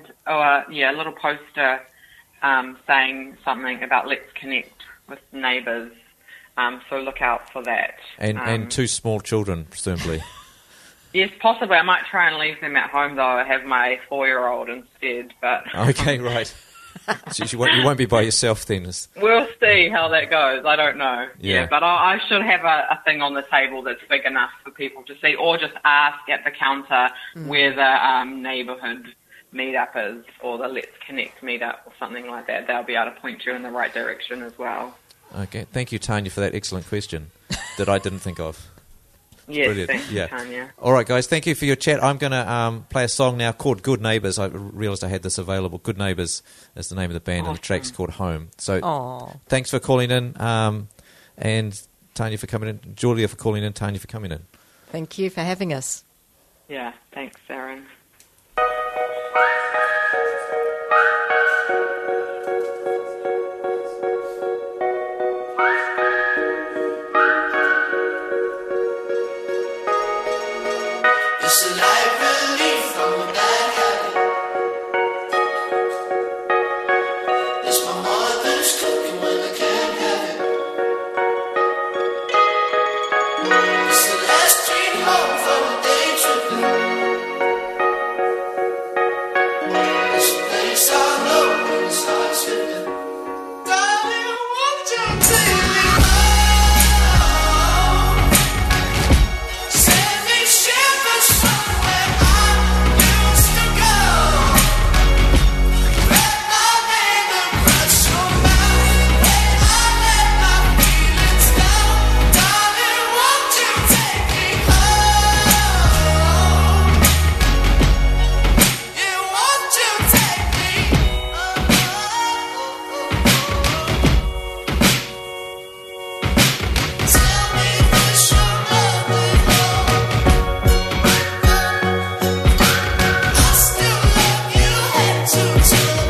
saying something about Let's Connect with neighbours. So look out for that. And two small children, presumably. Yes, possibly. I might try and leave them at home, though. I have my 4-year-old instead. But okay, right. So you won't be by yourself then. We'll see how that goes. I don't know. Yeah. But I should have a thing on the table that's big enough for people to see, or just ask at the counter where the neighbourhood meetup is, or the Let's Connect meetup or something like that. They'll be able to point you in the right direction as well. Okay, thank you, Tanya, for that excellent question that I didn't think of. Yes, Brilliant. thank you, Tanya. All right, guys, thank you for your chat. I'm going to play a song now called Good Neighbours. I realised I had this available. Good Neighbours is the name of the band, and the track's called Home. So thanks for calling in, and Tanya for coming in, Julia for calling in, Tanya for coming in. Thank you for having us. Yeah, thanks, Aaron. It's a light relief from a bad habit. It's my mother's cooking when I can't have it. It's the last train home from a day tripping. It's a place I know when it starts slipping. Darling, won't you take me home? Send me shivers somewhere I used to go. Write my name across your mouth when I let my feelings down. Darling, won't you take me home? Yeah, won't you take me Tell me this you'll never know. I still love you head to toe.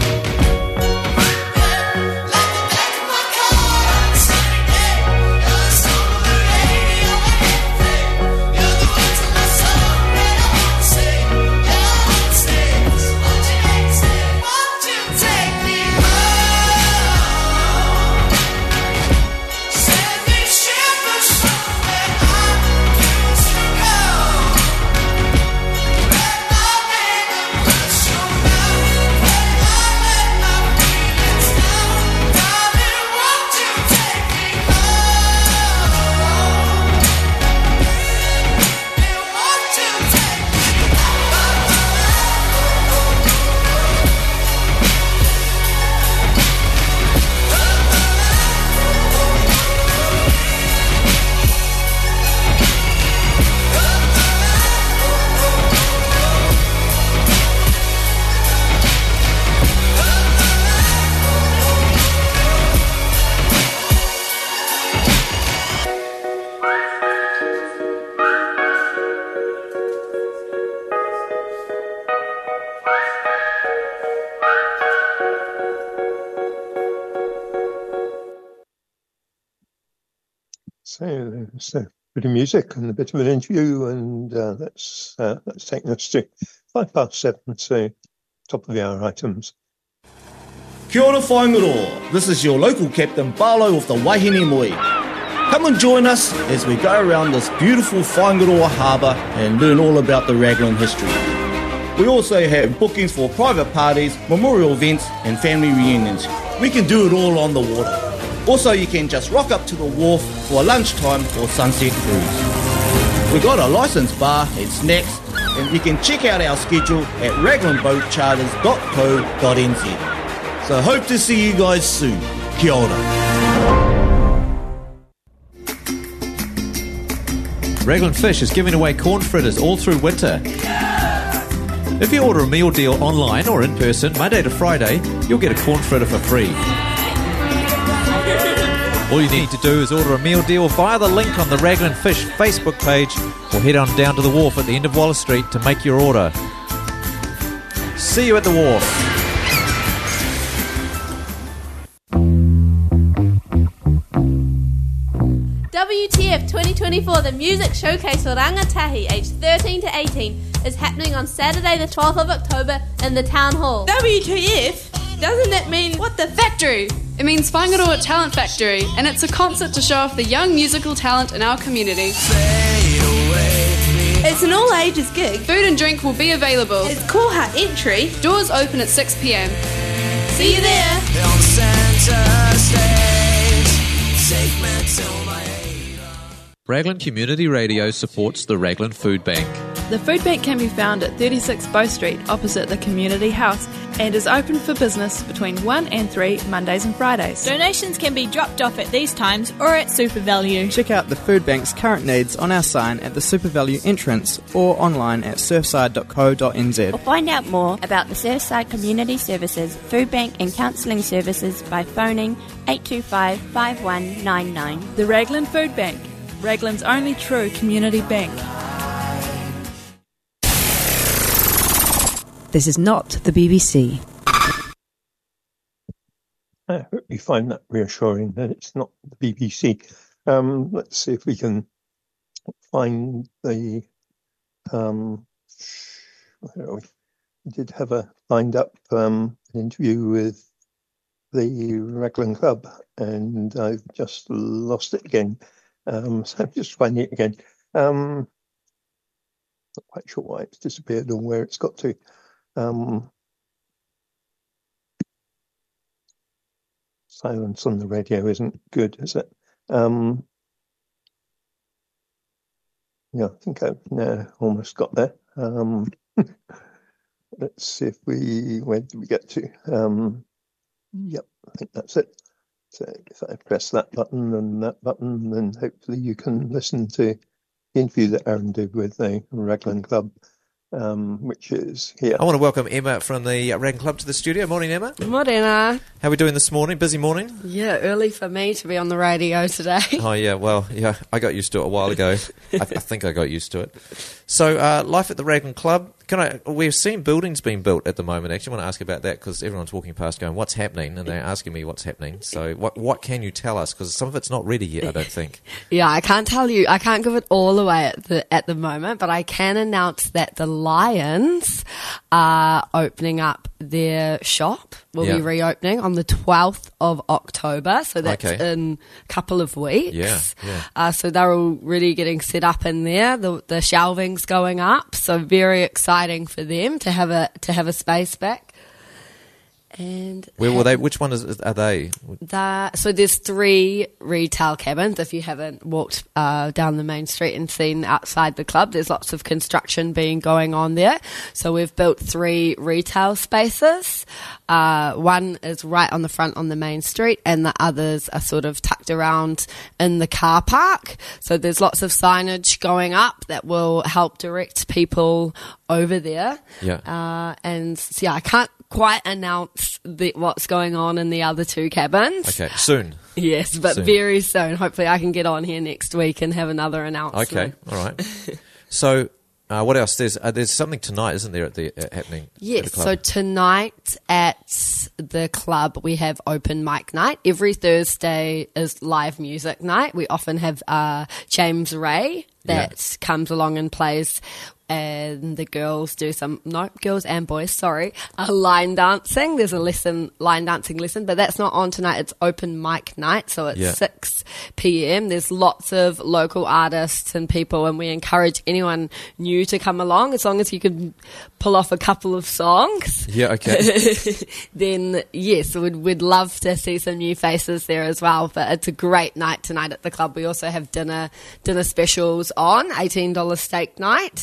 Like the back of my car on a sunny day. You're the song on the radio and everything. You're the words of my song that I wanna sing. Yeah, I wanna sing. Won't you take me home? Send me shivers somewhere I used to go. Write my name across your mouth when I let my feelings down. Darling, won't you take me home? Yeah, won't you take me So there's a bit of music and a bit of an interview, and that's taking us to 7:05. So top of the hour items. Kia ora whaingaroa. This is your local captain Barlow of the Wahine Moe. Come and join us as we go around this beautiful Whaingaroa harbour and learn all about the Raglan history. We also have bookings for private parties, memorial events and family reunions. We can do it all on the water. Also, you can just rock up to the wharf for a lunchtime or sunset cruise. We've got a licensed bar and snacks, and you can check out our schedule at raglanboatcharters.co.nz. So hope to see you guys soon. Kia ora. Raglan Fish is giving away corn fritters all through winter. If you order a meal deal online or in person, Monday to Friday, you'll get a corn fritter for free. All you need to do is order a meal deal via the link on the Raglan Fish Facebook page, or head on down to the wharf at the end of Waller Street to make your order. See you at the wharf. WTF 2024, the music showcase for Rangatahi, aged 13 to 18, is happening on Saturday the 12th of October in the Town Hall. WTF? Doesn't that mean what the factory? It means Whangaroa Talent Factory, and it's a concert to show off the young musical talent in our community. It's an all-ages gig. Food and drink will be available. It's Koha entry. Doors open at 6 p.m. See you there. On center stage, take me to my Raglan Community Radio supports the Raglan Food Bank. The food bank can be found at 36 Bow Street opposite the Community House and is open for business between 1 and 3 Mondays and Fridays. Donations can be dropped off at these times or at Super Value. Check out the food bank's current needs on our sign at the Super Value entrance or online at surfside.co.nz. Or find out more about the Surfside Community Services, Food Bank and Counselling Services by phoning 825 5199. The Raglan Food Bank, Raglan's only true community bank. This is not the BBC. I hope you find that reassuring that it's not the BBC. Let's see if we can find the. We did have a lined up an interview with the Raglan Club, and I've just lost it again. So I'm just finding it again. Not quite sure why it's disappeared or where it's got to. Silence on the radio isn't good, is it? Yeah, I think I've almost got there. Let's see if where did we get to? Yep, I think that's it. So if I press that button and that button, then hopefully you can listen to the interview that Aaron did with the Raglan Club, which is here. I want to welcome Emma from the Raglan Club to the studio. Morning, Emma. Morena. How are we doing this morning? Busy morning? Yeah, early for me to be on the radio today. Oh, yeah. Well, yeah, I got used to it a while ago. I think I got used to it. So, life at the Raglan Club. We're seeing buildings being built at the moment. Actually, I want to ask about that because everyone's walking past going, what's happening? And they're asking me what's happening. So what can you tell us? Because some of it's not ready yet, I don't think. Yeah, I can't tell you. I can't give it all away at the moment, but I can announce that the Lions are opening up their shop. Will be reopening on the 12th of October. So that's in a couple of weeks. Yeah. So they're all really getting set up in there. The shelving's going up. So very exciting for them to have a space back. And where will they? Which one are they? So there's 3 retail cabins. If you haven't walked down the main street and seen outside the club, there's lots of construction going on there. So we've built 3 retail spaces. One is right on the front on the main street, and the others are sort of tucked around in the car park. So there's lots of signage going up that will help direct people over there. Yeah. I can't quite announce what's going on in the other 2 cabins. Okay, soon. Yes, but soon. Very soon. Hopefully I can get on here next week and have another announcement. Okay, all right. So what else? There's something tonight, isn't there, happening yes, at the club? So tonight at the club we have open mic night. Every Thursday is live music night. We often have James Ray that comes along and plays, and the girls do girls and boys, line dancing. There's a line dancing lesson, but that's not on tonight. It's open mic night, so it's 6 p.m. There's lots of local artists and people, and we encourage anyone new to come along, as long as you can pull off a couple of songs. Yeah, okay. Then, yes, we'd love to see some new faces there as well, but it's a great night tonight at the club. We also have dinner specials on, $18 steak night.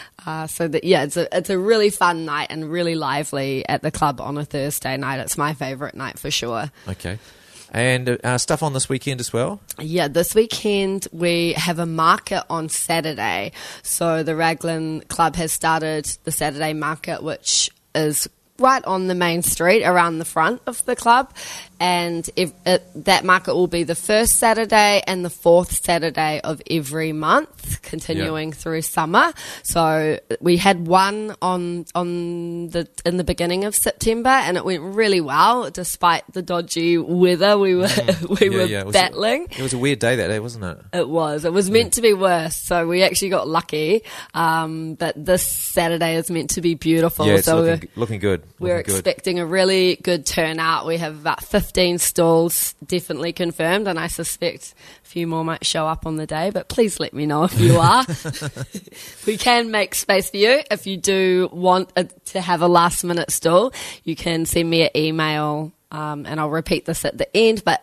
It's a really fun night and really lively at the club on a Thursday night. It's my favourite night for sure. Okay. And stuff on this weekend as well? Yeah, this weekend we have a market on Saturday. So the Raglan Club has started the Saturday market, which is right on the main street around the front of the club, and that market will be the first Saturday and the fourth Saturday of every month, continuing through summer. So we had one in the beginning of September, and it went really well despite the dodgy weather we were battling. It was a weird day that day, wasn't it? It was meant to be worse, so we actually got lucky. But this Saturday is meant to be beautiful. Yeah, it's so looking good. We're expecting a really good turnout. We have about 15 stalls definitely confirmed, and I suspect a few more might show up on the day, but please let me know if you are. We can make space for you. If you do want to have a last minute stall, you can send me an email And I'll repeat this at the end, but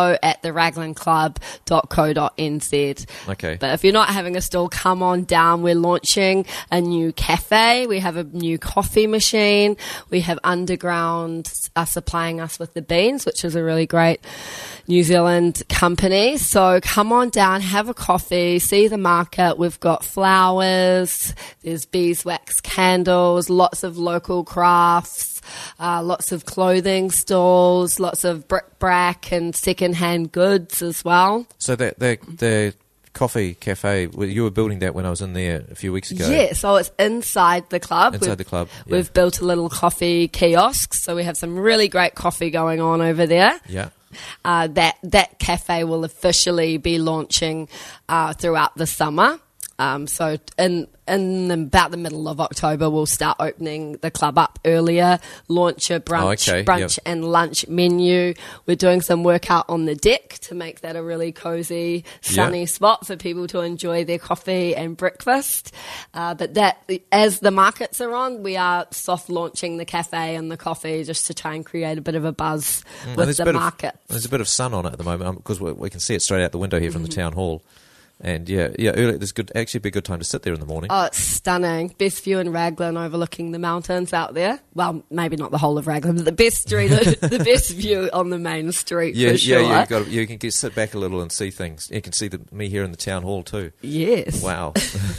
info@theraglanclub.co.nz. Okay. But if you're not having a stall, come on down. We're launching a new cafe. We have a new coffee machine. We have Underground supplying us with the beans, which is a really great New Zealand company. So come on down, have a coffee, see the market. We've got flowers, there's beeswax candles, lots of local crafts. Lots of clothing stalls, lots of bric-a-brac and second-hand goods as well. So the coffee cafe, you were building that when I was in there a few weeks ago. Yeah, so it's inside the club. Inside the club, yeah. We've built a little coffee kiosk, so we have some really great coffee going on over there. Yeah. That cafe will officially be launching throughout the summer. So in about the middle of October, we'll start opening the club up earlier, launch a brunch and lunch menu. We're doing some work out on the deck to make that a really cozy, sunny spot for people to enjoy their coffee and breakfast. But that, as the markets are on, we are soft launching the cafe and the coffee just to try and create a bit of a buzz with the market. There's a bit of sun on it at the moment because we can see it straight out the window here from the town hall. And early, there's actually be a good time to sit there in the morning. Oh, it's stunning. Best view in Raglan overlooking the mountains out there. Well, maybe not the whole of Raglan, but the best best view on the main street for sure. Yeah, you can sit back a little and see things. You can see me here in the town hall too. Yes. Wow.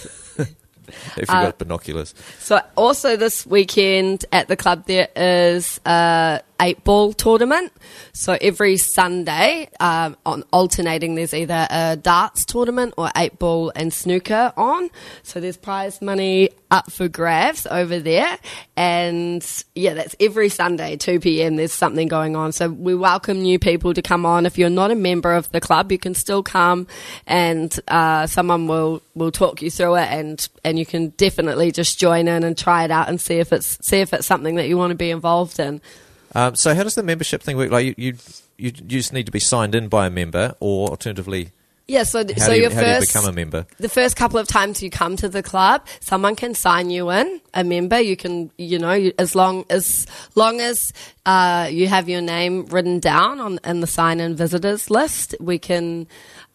If you've got binoculars. So also this weekend at the club there is a 8-ball tournament. So every Sunday, on alternating, there's either a darts tournament or 8-ball and snooker on. So there's prize money up for grabs over there. And yeah, that's every Sunday, 2 p.m. There's something going on. So we welcome new people to come on. If you're not a member of the club, you can still come and someone will talk you through it, and you can definitely just join in and try it out and see if it's something that you want to be involved in. So how does the membership thing work? Like you just need to be signed in by a member, or alternatively, how do you become a member? The first couple of times you come to the club, someone can sign you in, a member. You can, as long as you have your name written down in the sign-in visitors list, we can.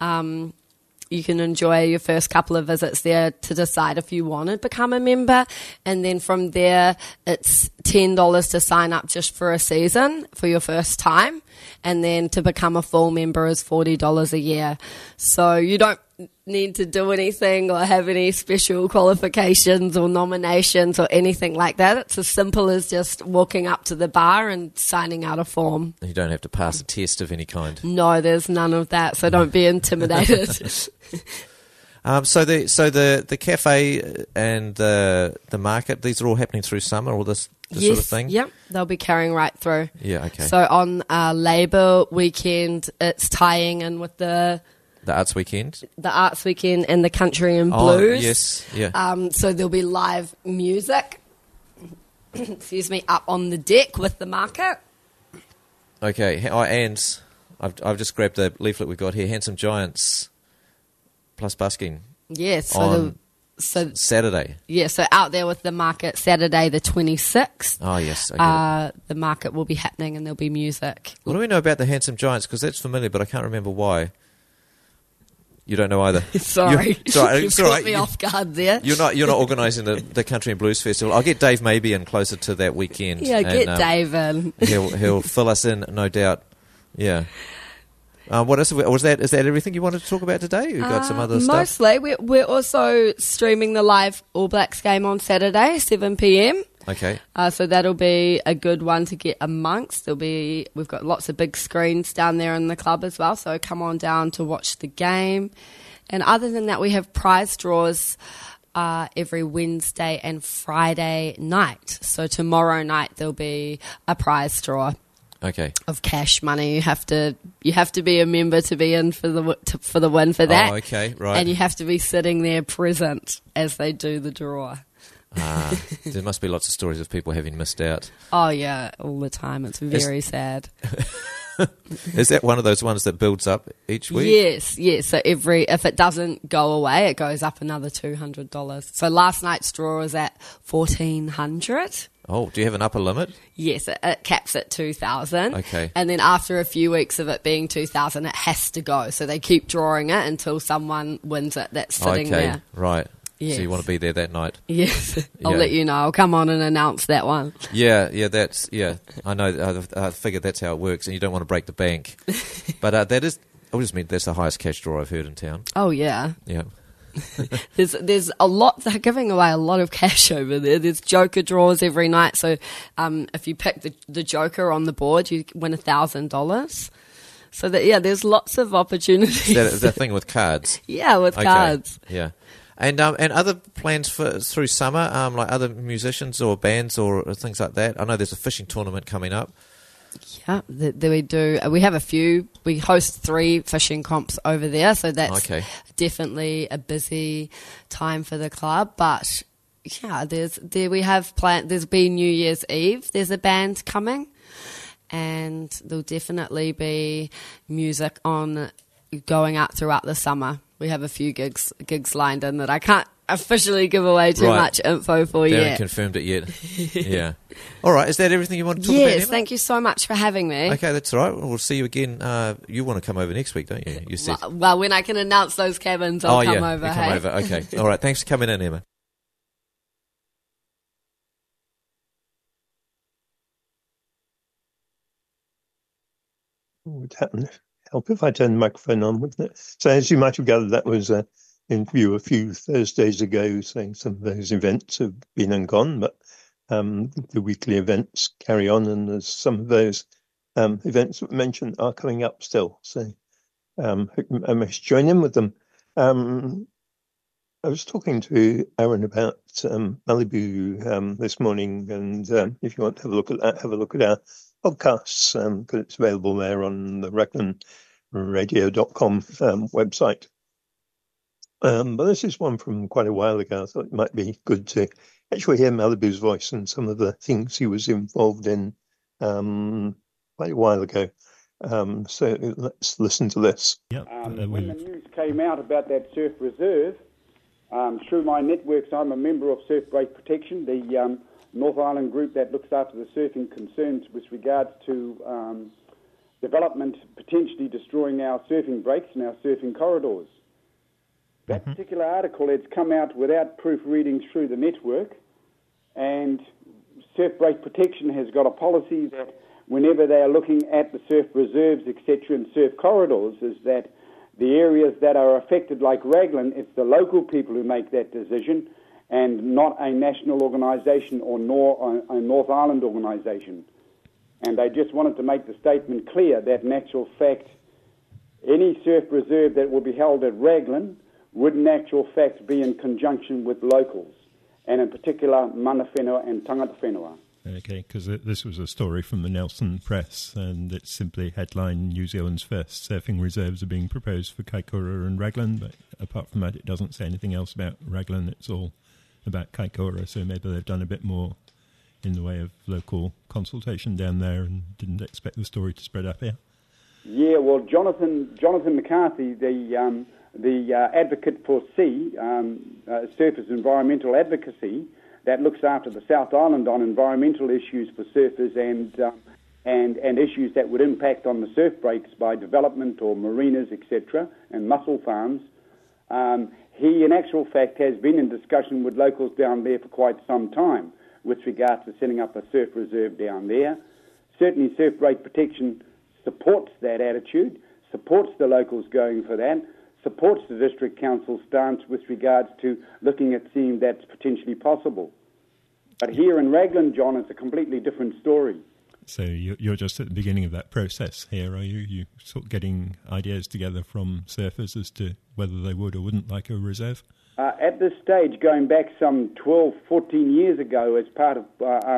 You can enjoy your first couple of visits there to decide if you want to become a member. And then from there, it's $10 to sign up just for a season for your first time. And then to become a full member is $40 a year. So you don't need to do anything or have any special qualifications or nominations or anything like that. It's as simple as just walking up to the bar and signing out a form. You don't have to pass a test of any kind. No, there's none of that, so don't be intimidated. So the cafe and the market, these are all happening through summer, all this sort of thing? Yep, they'll be carrying right through. Yeah, okay. So on Labour weekend, it's tying in with the Arts Weekend? The Arts Weekend and the Country and Blues. Oh, yes, yeah. So there'll be live music, excuse me, up on the deck with the market. Okay, and I've just grabbed the leaflet we've got here, Handsome Giants plus busking. Yes, on Saturday. Yeah, so out there with the market Saturday the 26th. Oh, yes. Okay. The market will be happening and there'll be music. What do we know about the Handsome Giants? Because that's familiar, but I can't remember why. You don't know either. Sorry. You've caught me off guard there. You're not organising the Country and Blues Festival. I'll get Dave maybe in closer to that weekend. Yeah, get Dave in. He'll fill us in, no doubt. Yeah. What else? Is that everything you wanted to talk about today? You've got some other stuff? Mostly. We're also streaming the live All Blacks game on Saturday, 7 p.m. Okay. So that'll be a good one to get amongst. We've got lots of big screens down there in the club as well, so come on down to watch the game. And other than that, we have prize draws every Wednesday and Friday night. So tomorrow night there'll be a prize draw. Okay. Of cash money. You have to be a member to be in for the win for that. Oh, okay, right. And you have to be sitting there present as they do the draw. There must be lots of stories of people having missed out. Oh yeah, all the time. It's very sad. Is that one of those ones that builds up each week? Yes. So if it doesn't go away, it goes up another $200. So last night's draw was at $1,400. Oh, do you have an upper limit? Yes, it caps at 2,000. Okay. And then after a few weeks of it being 2,000, it has to go. So they keep drawing it until someone wins it that's sitting there. Right. Yes. So you want to be there that night? Yes, I'll Yeah. let you know. I'll come on and announce that one. Yeah, I know. I figured that's how it works, and you don't want to break the bank. But that is, I just mean that's the highest cash draw I've heard in town. Oh, yeah. Yeah. There's a lot. They're giving away a lot of cash over there. There's joker draws every night. So if you pick the joker on the board, you win $1,000. So there's lots of opportunities. Is that thing with cards? Yeah, with cards. Yeah. And other plans through summer, like other musicians or bands or things like that. I know there's a fishing tournament coming up. Yeah, we do. We have a few. We host 3 fishing comps over there, so that's definitely a busy time for the club. But yeah, we have planned. There's been New Year's Eve. There's a band coming, and there'll definitely be music on going out throughout the summer. We have a few gigs lined in that I can't officially give away too much info for They yet. haven't confirmed it yet. Yeah. All right. Is that everything you want to talk about, Yes, Emma? thank you so much for having me. Okay, that's all right. We'll see you again. You want to come over next week, don't you? You said. Well, when I can announce those cabins, I'll come over. You come over. Okay. All right. Thanks for coming in, Emma. Would help if I turned the microphone on, wouldn't it? So as you might have gathered, that was in view a few Thursdays ago, saying some of those events have been and gone, but the weekly events carry on, and there's some of those events that were mentioned are coming up still. So I must join in with them. I was talking to Aaron about Malibu this morning, and if you want to have a look at that, have a look at our podcasts, because it's available there on the RaglanRadio.com website. But this is one from quite a while ago. I thought it might be good to actually hear Malibu's voice and some of the things he was involved in quite a while ago. So let's listen to this. When the news came out about that surf reserve, through my networks, I'm a member of Surf Break Protection, the North Island group that looks after the surfing concerns with regards to development potentially destroying our surfing breaks and our surfing corridors. That particular article has come out without proofreading through the network, and Surf Break Protection has got a policy that whenever they are looking at the surf reserves, etc., and surf corridors, is that the areas that are affected, like Raglan, it's the local people who make that decision and not a national organisation or nor a North Island organisation. And they just wanted to make the statement clear that in actual fact, any surf reserve that will be held at Raglan would in actual fact be in conjunction with locals, and in particular Mana Whenua and Tangata Whenua. Okay, because this was a story from the Nelson Press, and it's simply headline: New Zealand's first surfing reserves are being proposed for Kaikoura and Raglan, but apart from that it doesn't say anything else about Raglan. It's all about Kaikoura, so maybe they've done a bit more in the way of local consultation down there and didn't expect the story to spread up here. Yeah, well, Jonathan McCarthy, the advocate for SEA, Surfers Environmental Advocacy, that looks after the South Island on environmental issues for surfers and issues that would impact on the surf breaks by development or marinas, etc., and mussel farms. He, in actual fact, has been in discussion with locals down there for quite some time with regards to setting up a surf reserve down there. Certainly, Surf Break Protection supports that attitude, supports the locals going for that, supports the District Council's stance with regards to looking at seeing that's potentially possible. But here in Raglan, John, it's a completely different story. So you're just at the beginning of that process here, are you? You sort of getting ideas together from surfers as to whether they would or wouldn't like a reserve? At this stage, going back some 12, 14 years ago, as part of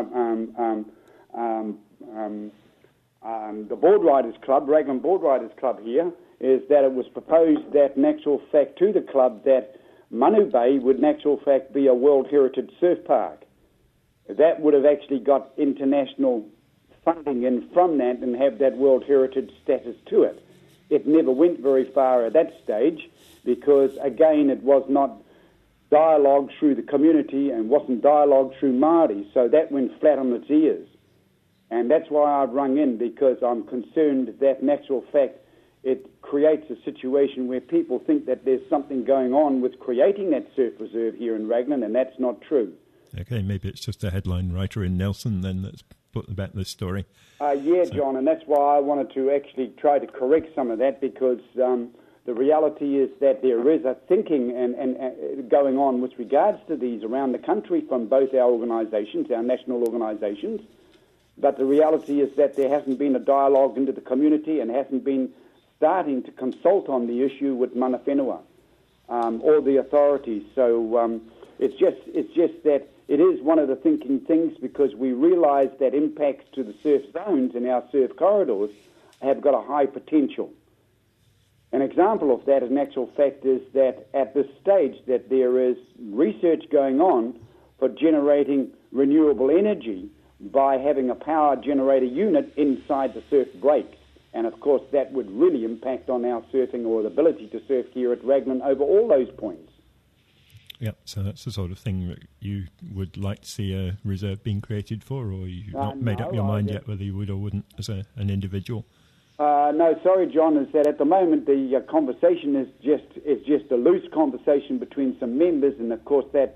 the Board Riders Club, Raglan Board Riders Club here, is that it was proposed that in actual fact to the club that Manu Bay would in actual fact be a World Heritage Surf Park. That would have actually got international funding in from that and have that World Heritage status to it. It never went very far at that stage because, again, it was not dialogue through the community and wasn't dialogue through Māori, so that went flat on its ears. And that's why I've rung in, because I'm concerned that, in actual fact, it creates a situation where people think that there's something going on with creating that surf reserve here in Raglan, and that's not true. Okay, maybe it's just a headline writer in Nelson then that's put about this story. John, and that's why I wanted to actually try to correct some of that, because the reality is that there is a thinking and going on with regards to these around the country from both our organisations, our national organisations, but the reality is that there hasn't been a dialogue into the community and hasn't been starting to consult on the issue with mana whenua or the authorities. So it's just that it is one of the thinking things, because we realise that impacts to the surf zones and our surf corridors have got a high potential. An example of that, in actual fact, is that at this stage that there is research going on for generating renewable energy by having a power generator unit inside the surf breaks. And, of course, that would really impact on our surfing or the ability to surf here at Raglan over all those points. Yeah, so that's the sort of thing that you would like to see a reserve being created for, or you've not made up your mind yet whether you would or wouldn't as an individual? No, sorry, John, is that at the moment the conversation is just a loose conversation between some members, and of course that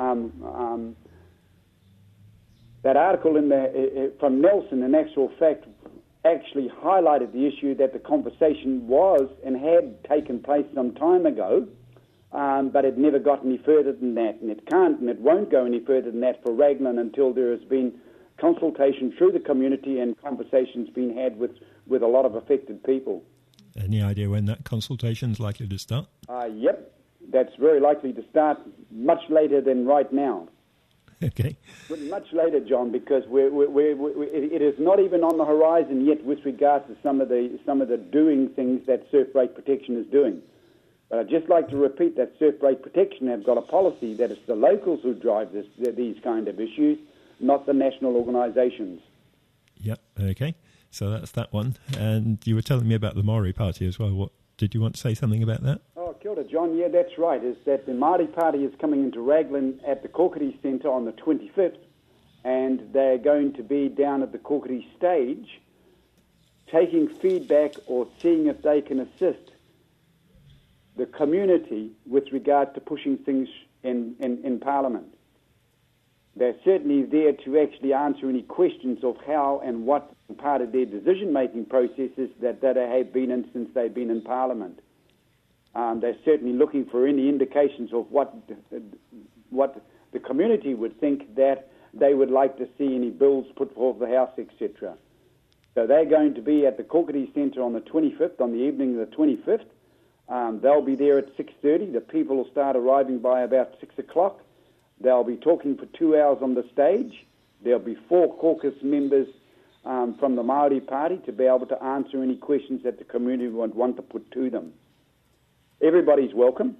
that article from Nelson, in actual fact, actually highlighted the issue that the conversation was and had taken place some time ago, but it never got any further than that, and it can't and it won't go any further than that for Raglan until there has been consultation through the community and conversations being had with a lot of affected people. Any idea when that consultation's likely to start? Yep, that's very likely to start much later than right now. Okay. Much later, John, because it is not even on the horizon yet with regards to some of the doing things that Surf Break Protection is doing. But I'd just like to repeat that Surf Break Protection have got a policy that it's the locals who drive these kind of issues, not the national organisations. Yep, okay. So that's that one. And you were telling me about the Māori Party as well. What did you want to say something about that? Oh, kia ora, John. Yeah, that's right. Is that the Māori Party is coming into Raglan at the Kokiri Centre on the 25th, and they're going to be down at the Kokiri stage taking feedback or seeing if they can assist the community with regard to pushing things in Parliament. They're certainly there to actually answer any questions of how and what part of their decision-making processes that have been in since they've been in Parliament. They're certainly looking for any indications of what the community would think that they would like to see any bills put forward the House, etc. So they're going to be at the Kokiri Centre on the 25th, on the evening of the 25th. They'll be there at 6:30. The people will start arriving by about 6 o'clock. They'll be talking for 2 hours on the stage. There'll be 4 caucus members from the Māori Party to be able to answer any questions that the community would want to put to them. Everybody's welcome.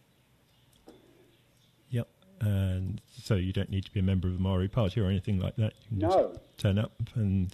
Yep. And so you don't need to be a member of the Māori Party or anything like that. You can just turn up and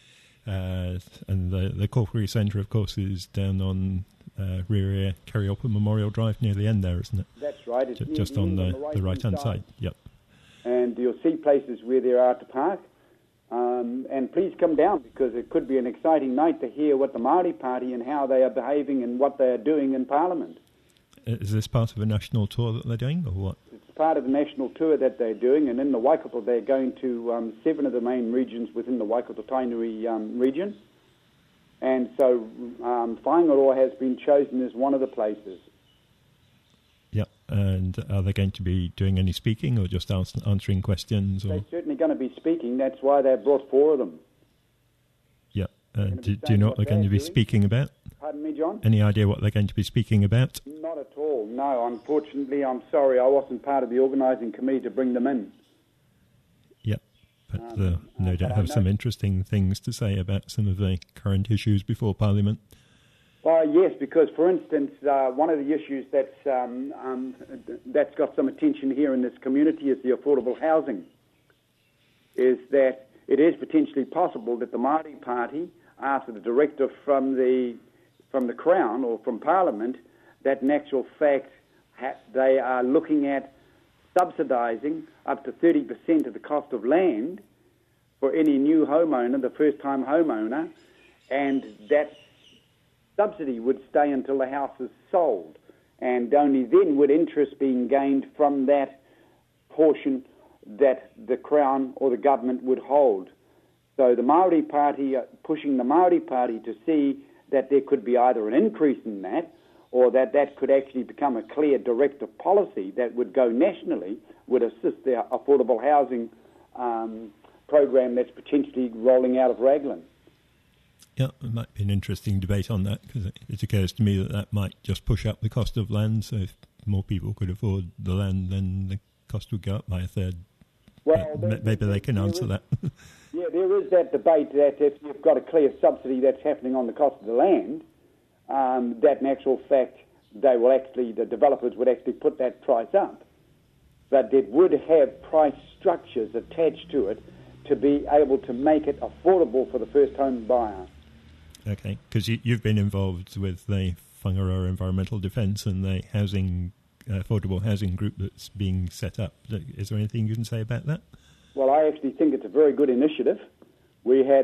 the Kokiri Centre, of course, is down on Rear Kariopa Memorial Drive near the end there, isn't it? That's right. It's just on the right-hand side. Yep. And you'll see places where there are to park. And please come down, because it could be an exciting night to hear what the Māori Party and how they are behaving and what they are doing in Parliament. Is this part of a national tour that they're doing, or what? It's part of the national tour that they're doing, and in the Waikato they're going to 7 of the main regions within the Waikato-Tainui region. And so Whangaroa has been chosen as one of the places. Yep. And are they going to be doing any speaking or just answering questions? Or? They're certainly going to be speaking. That's why they've brought 4 of them. Yep. Do you know what they're going to be speaking about? Pardon me, John? Any idea what they're going to be speaking about? Not at all, no. Unfortunately, I'm sorry, I wasn't part of the organising committee to bring them in. Yep. But no doubt have some interesting things to say about some of the current issues before Parliament. Yes, because, for instance, one of the issues that's got some attention here in this community is the affordable housing. Is that it is potentially possible that the Māori Party, after the directive from the Crown or from Parliament, that in actual fact they are looking at subsidising up to 30% of the cost of land for any new homeowner, the first-time homeowner, and that subsidy would stay until the house is sold, and only then would interest being gained from that portion that the Crown or the government would hold. So the Maori Party are pushing the Maori Party to see that there could be either an increase in that, or that could actually become a clear directive policy that would go nationally, would assist the affordable housing program that's potentially rolling out of Raglan. Yeah, it might be an interesting debate on that, because it occurs to me that might just push up the cost of land. So if more people could afford the land, then the cost would go up by a third. Well, maybe they can answer that. Yeah, there is that debate that if you've got a clear subsidy that's happening on the cost of the land, that in actual fact the developers would actually put that price up. But it would have price structures attached to it to be able to make it affordable for the first home buyer. Okay, because you've been involved with the Whangaroa Environmental Defence and the affordable housing group that's being set up. Is there anything you can say about that? Well, I actually think it's a very good initiative. We had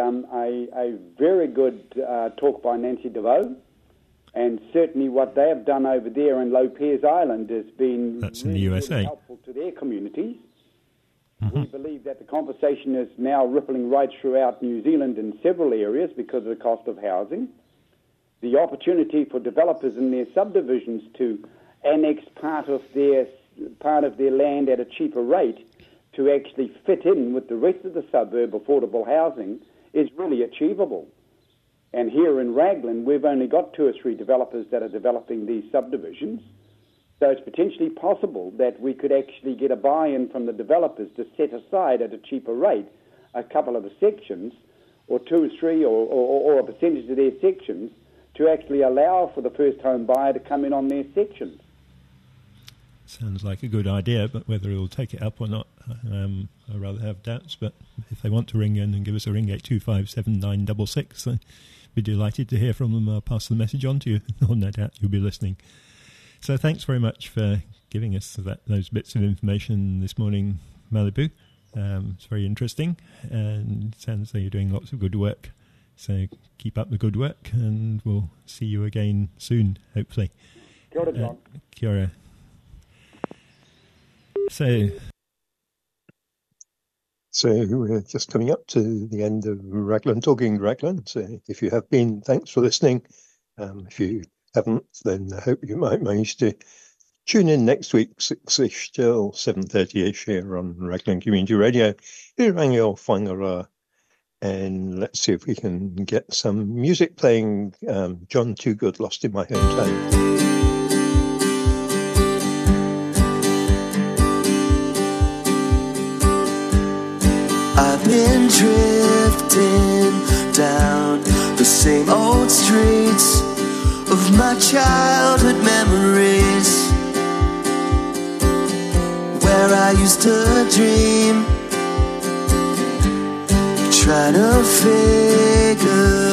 a very good talk by Nancy DeVoe, and certainly what they have done over there in Lopez Island has been really helpful to their communities. Mm-hmm. We believe that the conversation is now rippling right throughout New Zealand in several areas because of the cost of housing. The opportunity for developers in their subdivisions to annex part of their land at a cheaper rate to actually fit in with the rest of the suburb affordable housing is really achievable. And here in Raglan, we've only got 2 or 3 developers that are developing these subdivisions. So it's potentially possible that we could actually get a buy-in from the developers to set aside at a cheaper rate a couple of the sections, or 2 or 3, or a percentage of their sections, to actually allow for the first home buyer to come in on their sections. Sounds like a good idea, but whether it'll take it up or not, I rather have doubts. But if they want to ring in and give us a ring, 825-7966, I'd be delighted to hear from them. I'll pass the message on to you. No doubt you'll be listening. So thanks very much for giving us those bits of information this morning, Malibu. It's very interesting, and it sounds like you're doing lots of good work. So keep up the good work, and we'll see you again soon, hopefully. Kia ora, John. Kia ora. So we're just coming up to the end of Raglan, Talking Raglan. So if you have been, thanks for listening. If you haven't, then I hope you might manage to tune in next week, 6-ish till 7:30ish here on Raglan Community Radio, Irangio Whangaroa. And let's see if we can get some music playing. John Toogood, Lost in My Hometown. I've been drifting down the same old streets of my childhood memories, where I used to dream, trying to figure